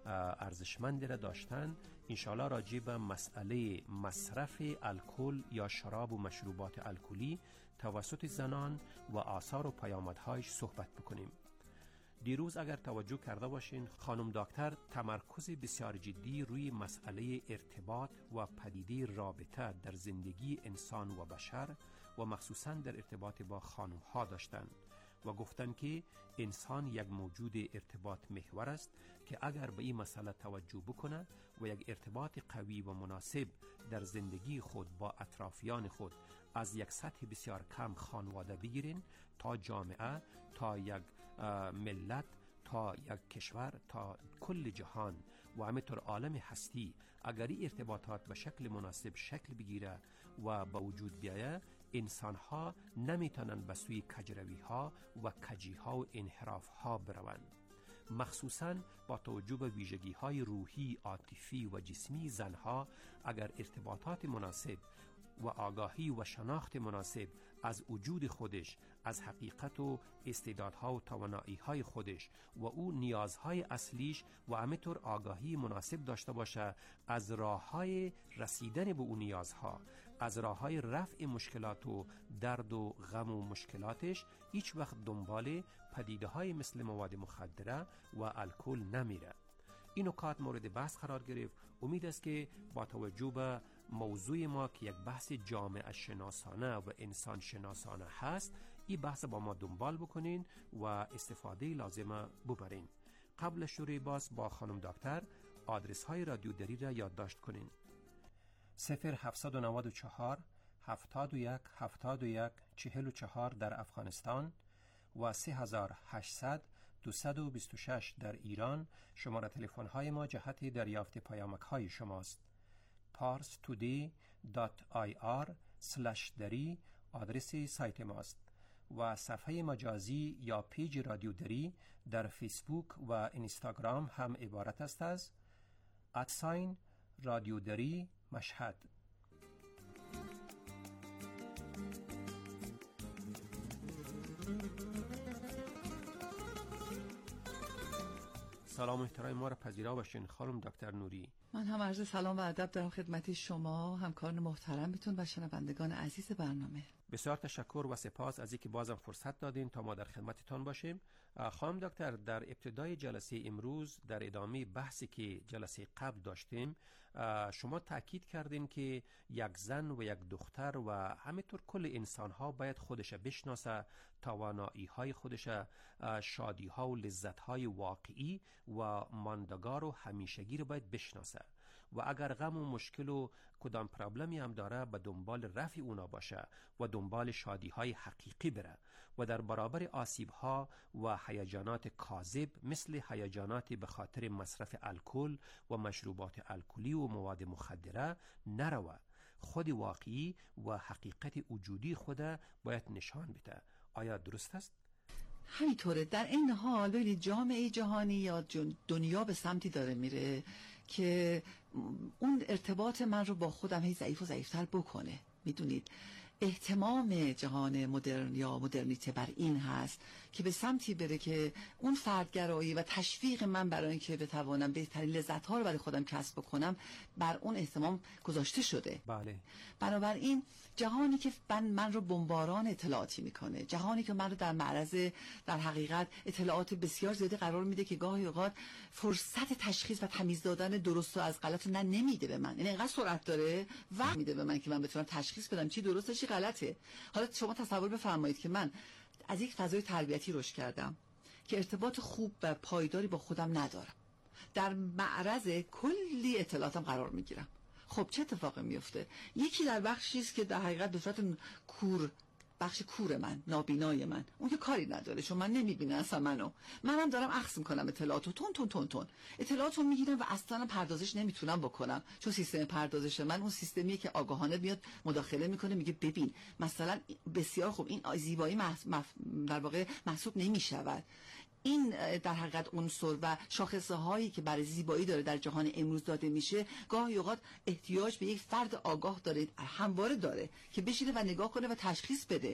ارزشمند را داشتن انشاءالله راجع به مسئله مصرف الکل یا شراب و مشروبات الکلی توسط زنان و آثار و پیامدهایش صحبت بکنیم. دیروز اگر توجه کرده باشین خانم دکتر تمرکز بسیار جدی روی مسئله ارتباط و پدیده رابطه در زندگی انسان و بشر و مخصوصاً در ارتباط با خانم ها داشتند و گفتن که انسان یک موجود ارتباط محور است که اگر به این مسئله توجه بکنه و یک ارتباط قوی و مناسب در زندگی خود با اطرافیان خود از یک سطح بسیار کم خانواده بگیرین تا جامعه، تا یک ملت، تا یک کشور، تا کل جهان و همینطور عالم هستی اگر این ارتباطات به شکل مناسب شکل بگیره و به وجود بیایه، انسان ها نمیتونن به سوی کجروی ها و کجی ها و انحراف ها بروند. مخصوصاً با توجه به ویژگی های روحی، عاطفی و جسمی زنها اگر ارتباطات مناسب و آگاهی و شناخت مناسب از وجود خودش، از حقیقت و استعدادها و توانایی‌های خودش و او نیازهای اصلیش و همینطور آگاهی مناسب داشته باشه از راه‌های رسیدن به اون نیازها، از راه‌های رفع مشکلات و درد و غم و مشکلاتش، هیچ وقت دنبال پدیده‌های مثل مواد مخدره و الکل نمیره. این نکات مورد بحث قرار گرفت. امید است که با توجه به موضوع ما که یک بحث جامعه شناسانه و انسان شناسانه هست، این بحث با ما دنبال بکنین و استفاده لازمه ببرین. قبل شروع باز با خانم دکتر آدرس های رادیو دری را یادداشت کنین: 0794 71 71 44 در افغانستان و 3800 226 در ایران. شماره تلفن های ما جهت دریافت پیامک های شماست. parstoday.ir/dari آدرس سایت ماست و صفحه مجازی یا پیج رادیو دری در فیسبوک و اینستاگرام هم عبارت است از رادیو دری مشهد. سلام و احترام ما را پذیرا باشین خانم دکتر نوری. من هم عرض سلام و ادب دارم خدمت شما، همکاران محترمتون و شنوندگان عزیز برنامه. بسیار تشکر و سپاس از اینکه بازم فرصت دادین تا ما در خدمتتان باشیم. خانم دکتر، در ابتدای جلسه امروز در ادامه بحثی که جلسه قبل داشتیم شما تاکید کردین که یک زن و یک دختر و همینطور کل انسان ها باید خودش بشناسه، توانایی های خودش، شادی ها و لذت های واقعی و ماندگار و همیشگی رو باید بشناسه و اگر غم و مشکل و کدام پرابلمی هم داره به دنبال رفع اونا باشه و دنبال شادی های حقیقی بره و در برابر آسیب ها و هیجانات کاذب مثل هیجانات به خاطر مصرف الکل و مشروبات الکلی و مواد مخدره نروه. خود واقعی و حقیقت وجودی خود باید نشان بده. آیا درست است؟ همینطوره. در این حال ببینید جامعه جهانی یا دنیا به سمتی داره میره که اون ارتباط من رو با خودم هی ضعیف و ضعیفتر بکنه. میدونید اهتمام جهان مدرن یا مدرنیته بر این هست که به سمتی بره که اون فردگرایی و تشویق من برای اینکه بتوانم بهترین لذت‌ها رو برای خودم کسب بکنم بر اون اهتمام گذاشته شده. بله. بنابراین جهانی که من رو بمباران اطلاعاتی میکنه، جهانی که من رو در معرض در حقیقت اطلاعات بسیار زیادی قرار میده که گاهی اوقات فرصت تشخیص و تمیز دادن درست و از غلط رو نمیده به من. یعنی اینقدر سرعت داره و میده به من که من بتونم تشخیص بدم چی درسته چی غلطه. حالا شما تصور بفرمایید که من از یک فضای تربیتی رشد کردم که ارتباط خوب و پایداری با خودم ندارم، در معرض کلی اطلاعاتم قرار میگیرم. خب چه اتفاقی میفته؟ یکی در بخشی است که در حقیقت به صورت بخش کور من، نابینای من، اون که کاری نداره چون من نمیبینه اصلا منم دارم اخذ میکنم اطلاعاتو تون اطلاعاتو میگیرم و اصلا پردازش نمیتونم بکنم چون سیستم پردازش من اون سیستمیه که آگاهانه میاد مداخله میکنه، میگه ببین مثلا بسیار خوب این زیبایی در واقع محسوب نمیشود. این در حقیقت عنصر و شاخصه هایی که برای زیبایی داره در جهان امروز داده میشه گاهی اوقات احتیاج به یک فرد آگاه داره، همواره داره که بشینه و نگاه کنه و تشخیص بده.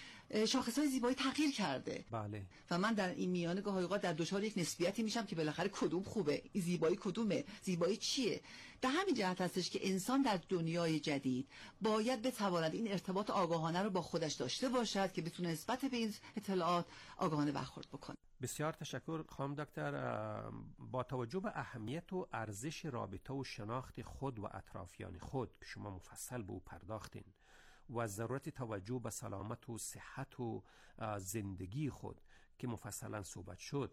شاخص های زیبایی تغییر کرده. بله. و من در این میانه گاهی اوقات در دچار یک نسبیتی میشم که بالاخره کدوم خوبه، زیبایی کدومه، زیبایی چیه. به همین جهت هستش که انسان در دنیای جدید باید بتواند این ارتباط آگاهانه رو با خودش داشته باشد که بتونه نسبت به این اطلاعات آگاهانه برخورد بکنه. بسیار تشکر خانم دکتر. با توجه به اهمیت و ارزش رابطه و شناخت خود و اطرافیان خود که شما مفصل به او پرداختین و ضرورت توجه به سلامت و صحت و زندگی خود که مفصلا صحبت شد،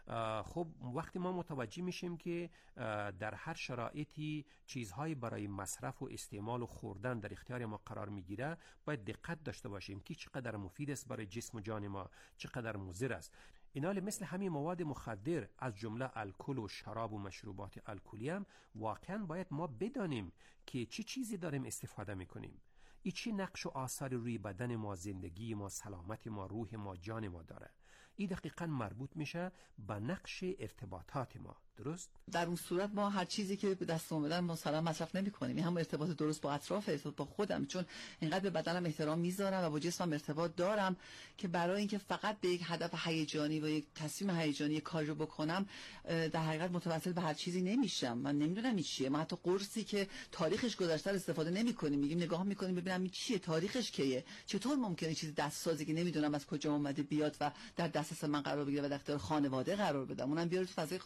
خب وقتی ما متوجه میشیم که در هر شرایطی چیزهایی برای مصرف و استعمال و خوردن در اختیار ما قرار میگیره، باید دقت داشته باشیم که چقدر مفید است برای جسم و جان ما، چقدر مضر است. اینال مثل همین مواد مخدر از جمله الکل و شراب و مشروبات الکلی هم واقعا باید ما بدانیم که چه چیزی داریم استفاده میکنیم، این چی نقش و آثار روی بدن ما، زندگی ما، سلامت ما، روح ما، جان ما داره. این دقیقاً مربوط میشه به نقش ارتباطات ما. درست؟ در اون صورت ما هر چیزی که به دست اومدن ما سلام مصرف نمی‌کنیم. این هم ارتباط درست با اطراف، ارتباط با خودم، چون اینقدر به بدنم احترام میذارم و با جسمم ارتباط دارم که برای اینکه فقط به یک هدف هیجانی و یک تصمیم هیجانی کاری رو بکنم در حقیقت متوسل به هر چیزی نمیشم. من نمیدونم این چیه. ما حتی قرصی که تاریخش گذشته رو استفاده نمی‌کنیم، میگیم نگاه می‌کنیم ببینم این چیه، تاریخش کیه. چطور ممکنه چیزی دستسازی که نمیدونم از کجا اومده بیاد و در دسترس من قرار بگیره و در اختیار خانواده قرار بدم، اونم بیاره تو فضای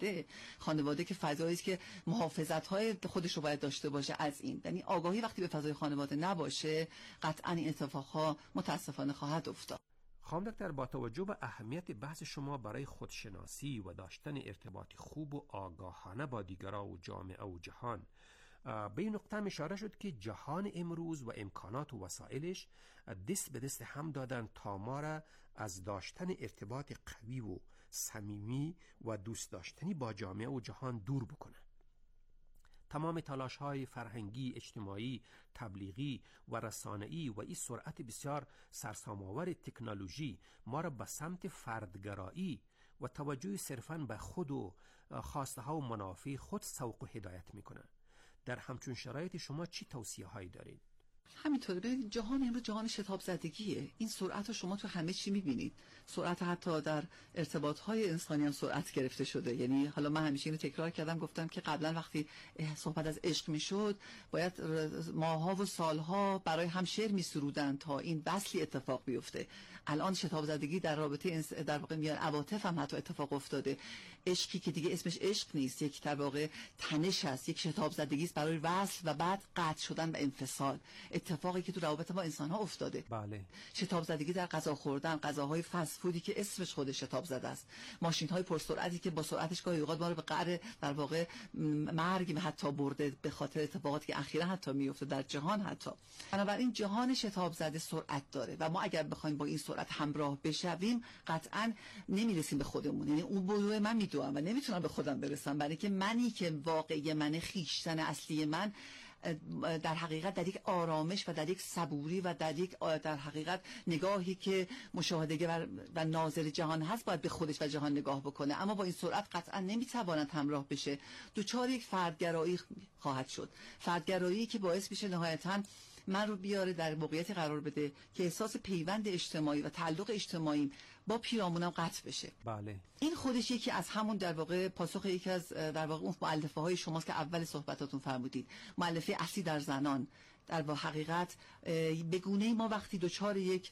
خانواده که فضایی است که محافظت‌های خودش رو باید داشته باشه. از این یعنی آگاهی وقتی به فضای خانواده نباشه قطعاً این اتفاقها متاسفانه خواهد افتاد. خانم دکتر، با توجه به اهمیت بحث شما برای خودشناسی و داشتن ارتباطی خوب و آگاهانه با دیگران و جامعه و جهان، به این نقطه اشاره شد که جهان امروز و امکانات و وسایلش دست به دست هم دادن تا ما را از داشتن ارتباط قوی و صمیمی و دوست داشتنی با جامعه و جهان دور بکنه. تمام تلاش‌های فرهنگی، اجتماعی، تبلیغی و رسانه‌ای و این سرعت بسیار سرسام‌آور تکنولوژی ما را به سمت فردگرایی و توجه صرفاً به خود و خواسته‌ها و منافع خود سوق و هدایت می‌کنه. در همچون شرایط شما چی توصیه‌هایی دارید؟ همینطوره. ببینید جهان امروز جهان شتاب زدگیه. این سرعت رو شما تو همه چی می‌بینید. سرعت حتی در ارتباط‌های انسانی هم سرعت گرفته شده. یعنی حالا من همیشه اینو تکرار کردم، گفتم که قبلا وقتی صحبت از عشق میشد باید ماه‌ها و سال‌ها برای هم شعر می‌سرودن تا این وصلی اتفاق بیفته. الان شتاب زدگی در رابطه در واقع میان عواطف هم حتی اتفاق افتاده. عشقی که دیگه اسمش عشق نیست، یک در واقع تنش است، یک شتاب زدگی است برای وصل و بعد قطع شدن و انفصال. اتفاقی که تو روابط ما انسان ها افتاده. بله. شتاب زدگی در غذا خوردن، غذاهای فست فودی که اسمش خودش شتاب زده است، ماشین های پرسرعتی که با سرعتش گاهی اوقات ما رو به قعر در واقع مرگ حتی برده به خاطر اتفاقاتی که اخیرا حتی میفته در جهان. حتی بنابراین جهان شتاب زده سرعت داره و ما اگر بخوایم با این سرعت همراه بشویم قطعا نمیرسیم به خودمون. یعنی اون بلوه من میدوام و نمیتونم به خودم برسم، برای که منی که واقعی من، خویشتن اصلی من در حقیقت در یک آرامش و در یک صبوری و در حقیقت نگاهی که مشاهده و ناظر جهان هست باید به خودش و جهان نگاه بکنه. اما با این سرعت قطعا نمیتواند همراه بشه. دوچار یک فردگرایی خواهد شد، فردگرایی که باعث میشه نهایتاً من رو بیاره در موقعیتی قرار بده که احساس پیوند اجتماعی و تعلق اجتماعی با پیرامونم قطع بشه. بله. این خودش یکی از همون در واقع پاسخ یکی از در واقع اون مؤلفه های شماست که اول صحبتاتون فرمودید، مؤلفه اصلی در زنان. در حقیقت به گونه‌ای ما وقتی دچار یک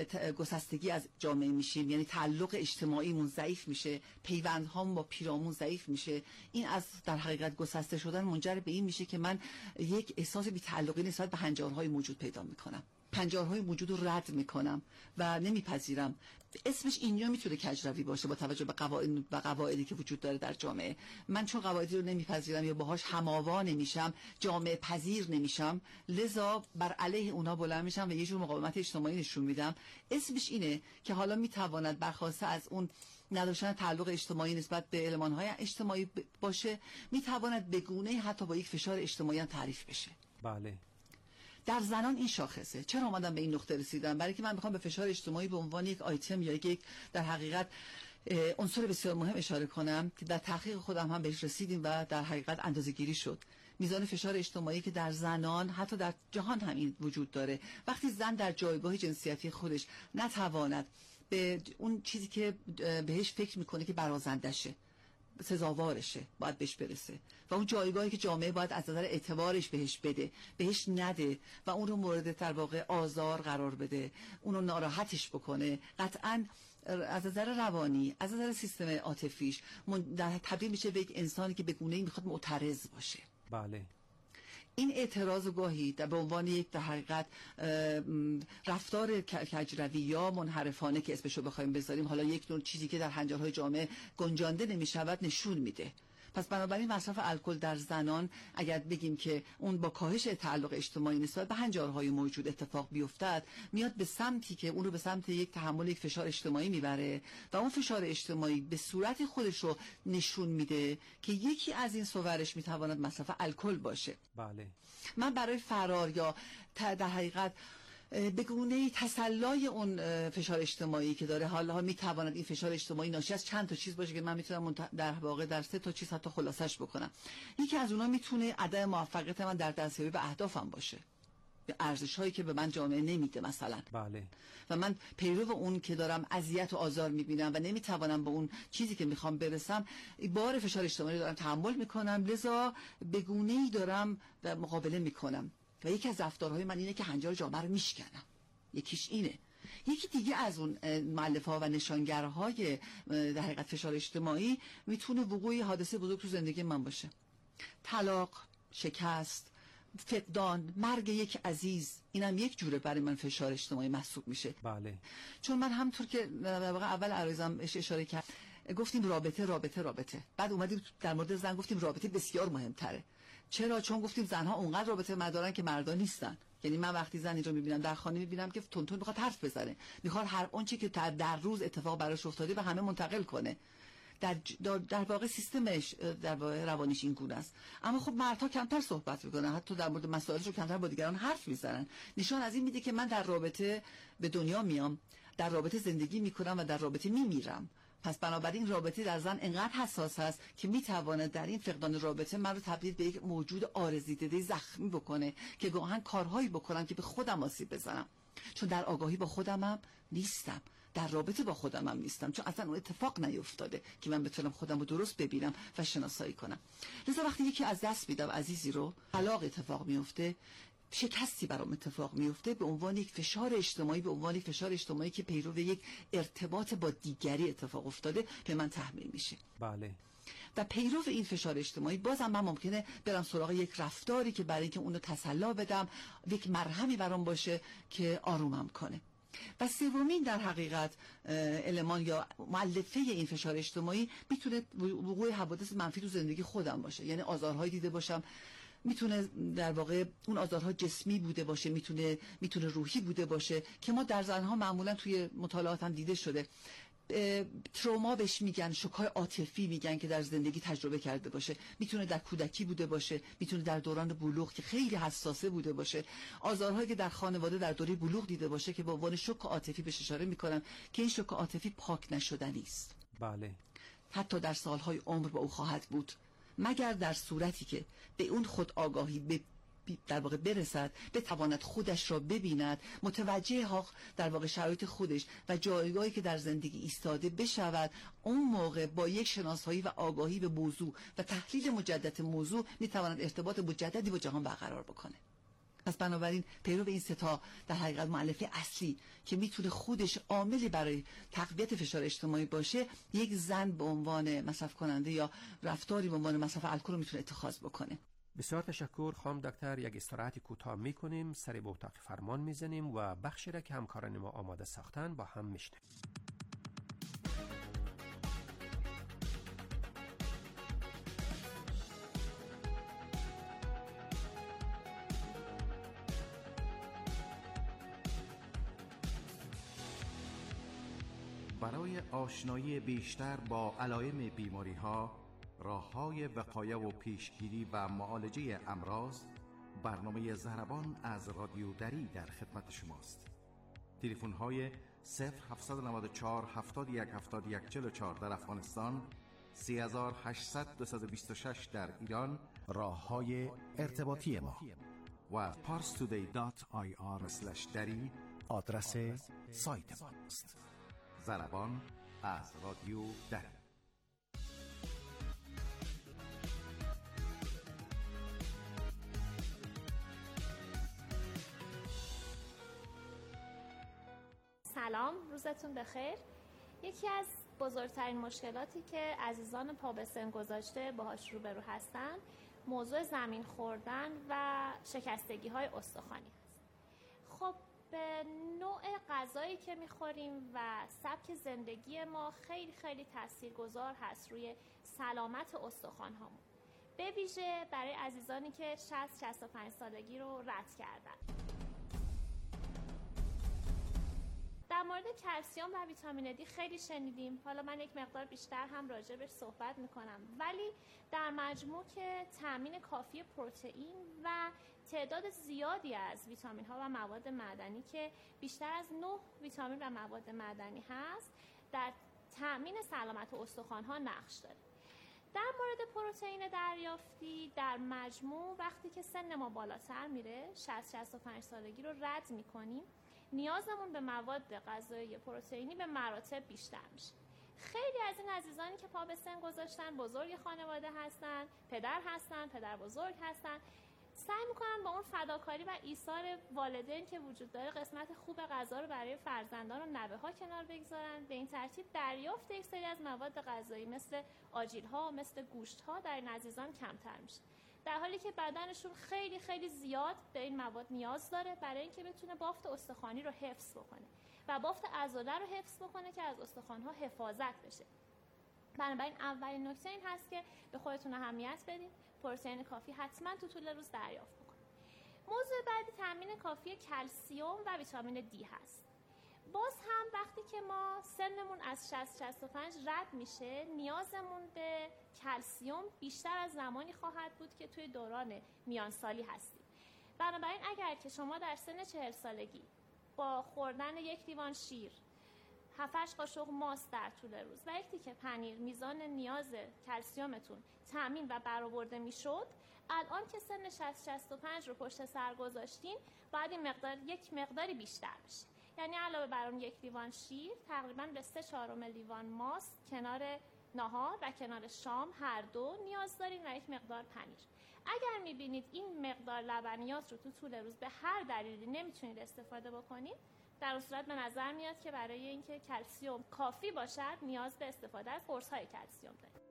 گسستگی از جامعه میشیم، یعنی تعلق اجتماعیمون ضعیف میشه، پیوندهامون با پیرامون ضعیف میشه، این از در حقیقت گسسته شدن منجر به این میشه که من یک احساس بی‌تعلقی نسبت به هنجارهای موجود پیدا میکنم، پنجارهای موجود رو رد میکنم و نمیپذیرم. اسمش اینجا میتونه کجروی باشه با توجه به قواعد و قواعدی که وجود داره در جامعه. من چون قواعدی رو نمیپذیرم یا باهاش هم‌آوا نمیشم، جامعه پذیر نمیشم، لذا بر علیه اونا بلند میشم و یه جور مقاومت اجتماعی نشون میدم. اسمش اینه که حالا میتواند برخواسته از اون نداشتن تعلق اجتماعی نسبت به المان‌های اجتماعی باشه، میتواند به گونه‌ای حتی با یک فشار اجتماعی هم تعریف بشه. بله. در زنان این شاخصه. چرا اومدم به این نقطه رسیدم؟ برای که من میخوام به فشار اجتماعی به عنوان یک آیتم یا یک در حقیقت عنصر بسیار مهم اشاره کنم که در تحقیق خودم هم بهش رسیدیم و در حقیقت اندازه‌گیری شد. میزان فشار اجتماعی که در زنان حتی در جهان هم این وجود داره. وقتی زن در جایگاه جنسیتی خودش نتواند به اون چیزی که بهش فکر میکنه که برازندشه، سزاوارشه، باید بهش برسه و اون جایگاهی که جامعه باید از نظر اعتبارش بهش بده بهش نده و اون رو مورد در واقع آزار قرار بده، اون رو ناراحتش بکنه، قطعاً از نظر روانی، از نظر سیستم عاطفیش تبدیل میشه به یک انسانی که به گونه‌ای میخواد معترض باشه. بله. این اعتراض گاهی به عنوان یک در حقیقت رفتار کجروی یا منحرفانه که اسمشو بخوایم بذاریم، حالا یک نوع چیزی که در هنجارهای جامعه گنجانده نمیشود نشون میده. پس بنابراین مصرف الکل در زنان اگر بگیم که اون با کاهش تعلق اجتماعی نسبت به هنجارهای موجود اتفاق بیفتد، میاد به سمتی که اون رو به سمت یک تحمل یک فشار اجتماعی میبره و اون فشار اجتماعی به صورت خودش رو نشون میده که یکی از این صورش میتواند مصرف الکل باشه. بله. من برای فرار یا در حقیقت به گونه‌ای تسلای اون فشار اجتماعی که داره، حالا میتواند این فشار اجتماعی ناشی از چند تا چیز باشه که من میتونم در واقع در 3 تا چیز حتی خلاصش بکنم. یکی از اونها میتونه عدم موفقیت من در دستیابی به اهدافم باشه، به ارزش‌هایی که به من جامعه نمیده مثلا. بله. و من پیرو اون که دارم اذیت و آزار میبینم و نمیتوانم به اون چیزی که میخوام برسم، بار فشار اجتماعی دارم تحمل میکنم، لذا به گونه‌ای دارم مقابله میکنم و یکی از رفتارهای من اینه که هنجار جامعه رو میشکنم. یکیش اینه. یکی دیگه از اون مؤلفه‌ها و نشانگرهای در حقیقت فشار اجتماعی میتونه وقوع حادثه بزرگ تو زندگی من باشه. طلاق، شکست، فقدان، مرگ یک عزیز، اینم یک جوره برای من فشار اجتماعی محسوب میشه. بله. چون من همونطور که در واقع اول عرایزم اشاره کردم گفتیم رابطه، بعد اومدیم در مورد زن گفتیم رابطه بسیار مهمتره. چرا؟ چون گفتیم زنها اونقدر رابطه مدارن که مردا نیستن. یعنی من وقتی زنی رو میبینم در خانه میبینم که تونتون میخواد حرف بزنه، میخواد هر آنچه که در روز اتفاق براش افتاده به همه منتقل کنه. در واقع سیستمش در واقع روانیش این گونه است. اما خب مردها کمتر صحبت میکنن، حتی در مورد مسائلش رو کمتر با دیگران حرف میزنن. نشان از این میده که من در رابطه به دنیا میام، در رابطه زندگی میکنم و در رابطه میمیرم. پس بنابراین رابطه در زن انقدر حساس است که میتواند در این فقدان رابطه من رو تبدیل به یک موجود عارضی دیده زخمی بکنه که گاهن کارهایی بکنم که به خودم آسیب بزنم، چون در آگاهی با خودمم نیستم، در رابطه با خودمم نیستم، چون اصلا اون اتفاق نیفتاده که من بتونم خودم رو درست ببینم و شناسایی کنم. لذا وقتی یکی از دست میدم عزیزی رو، طلاق اتفاق میفته، شکستی برام اتفاق میفته، به عنوان یک فشار اجتماعی، به عنوان یک فشار اجتماعی که پیرو یک ارتباط با دیگری اتفاق افتاده به من تحمیل میشه. بله. و پیرو این فشار اجتماعی بازم من ممکنه برم سراغ یک رفتاری که برای اینکه اونو تسلا بدم، یک مرهمی برام باشه که آرومم کنه. و سومین در حقیقت المان یا مؤلفه این فشار اجتماعی میتونه وقوع حوادث منفی تو زندگی خودم باشه. یعنی آزارهایی دیده باشم، میتونه در واقع اون آزارها جسمی بوده باشه، میتونه روحی بوده باشه که ما در زنها معمولا توی مطالعات هم دیده شده. تروما بهش میگن، شوک‌های عاطفی میگن که در زندگی تجربه کرده باشه. میتونه در کودکی بوده باشه، میتونه در دوران بلوغ که خیلی حساسه بوده باشه. آزارهایی که در خانواده در دوره بلوغ دیده باشه که به عنوان شوک عاطفی بهش اشاره میکنن که این شوک عاطفی پاک نشدنی است. بله. حتی در سالهای عمر با او خواهد بود، مگر در صورتی که به اون خود آگاهی در واقع برسد، بتواند خودش را ببیند، متوجه ها در واقع شرایط خودش و جایگاهی که در زندگی ایستاده بشود. اون موقع با یک شناسایی و آگاهی به موضوع و تحلیل مجدد موضوع میتواند ارتباط مجددی با جهان برقرار بکنه. پس بنابراین پیرو این سه تا در حقیقت مؤلفه اصلی که میتونه خودش عاملی برای تقویت فشار اجتماعی باشه، یک زن به عنوان مصرف کننده یا رفتاری به عنوان مصرف الکل میتونه اتخاذ بکنه. بسیار تشکر خانم دکتر. یک استراحت کوتاه میکنیم، سری به اتاق فرمان میزنیم و بخشی را که همکاران ما آماده ساختن با هم میشنویم. برای آشنایی بیشتر با علائم بیماری‌ها، راه‌های وقایه و پیشگیری و معالجه امراض، برنامه ضربان از رادیو دری در خدمت شماست. تلفن‌های 0794 71 71 44 در افغانستان، 3800 226 در ایران راه‌های ارتباطی ما و parstoday.ir/dari آدرس سایت ماست. ضربان از رادیو دری. سلام، روزتون بخیر. یکی از بزرگترین مشکلاتی که عزیزان پا به سن گذاشته باهاش روبرو هستن، موضوع زمین خوردن و شکستگی های استخوانی هست. خب به نوع غذایی که میخوریم و سبک زندگی ما خیلی خیلی تاثیرگذار هست روی سلامت استخوان هامون، به ویژه برای عزیزانی که 60-65 سالگی رو رد کردن. در مورد کلسیم و ویتامین دی خیلی شنیدیم. حالا من یک مقدار بیشتر هم راجع بهش صحبت میکنم، ولی در مجموع که تامین کافی پروتئین و تعداد زیادی از ویتامین ها و مواد معدنی که بیشتر از 9 ویتامین و مواد معدنی هست در تامین سلامت استخوان ها نقش داره. در مورد پروتئین دریافتی در مجموع وقتی که سن ما بالاتر میره، 60-65 سالگی رو رد میکنیم، نیازمون به مواد غذایی پروتئینی به مراتب بیشتر میشه. خیلی از این عزیزانی که پا به سن گذاشتن، بزرگ خانواده هستن، پدر هستن، پدر بزرگ هستن، سعی میکنن با اون فداکاری و ایثار والدین که وجود داره قسمت خوب غذا رو برای فرزندان و نوه‌ها کنار بگذارن. به این ترتیب دریافت یک سری از مواد غذایی مثل آجیل‌ها، مثل گوشت‌ها در این عزیزان کمتر میشه، در حالی که بدنشون خیلی خیلی زیاد به این مواد نیاز داره برای اینکه بتونه بافت استخوانی رو حفظ بکنه و بافت عضله رو حفظ بکنه که از استخوان‌ها حفاظت بشه. بنابراین اولین نکته این هست که به خودتون اهمیت بدین، پروتئین کافی حتما تو طول روز دریافت بکنید. موضوع بعدی تامین کافی کلسیم و ویتامین دی هست. باز هم وقتی که ما سنمون از 60-65 رد میشه، نیازمون به کلسیم بیشتر از زمانی خواهد بود که توی دوران میانسالی هستیم. بنابراین اگر که شما در سن 40 سالگی با خوردن یک لیوان شیر، 7-8 قاشق ماست در طول روز و یک تیکه پنیر میزان نیاز کلسیمتون تامین و برآورده میشد، الان که سن 60-65 رو پشت سر گذاشتین باید این مقدار یک مقداری بیشتر بشه. یعنی علاوه بر اون یک لیوان شیر تقریبا به 3/4 لیوان ماست کنار نهار و کنار شام هر دو نیاز دارین و یک مقدار پنیر. اگر میبینید این مقدار لبنیات رو تو طول روز به هر دلیلی نمیتونید استفاده بکنید، در اون صورت به نظر میاد که برای اینکه کلسیم کافی باشد نیاز به استفاده از قرص‌های کلسیم دارید.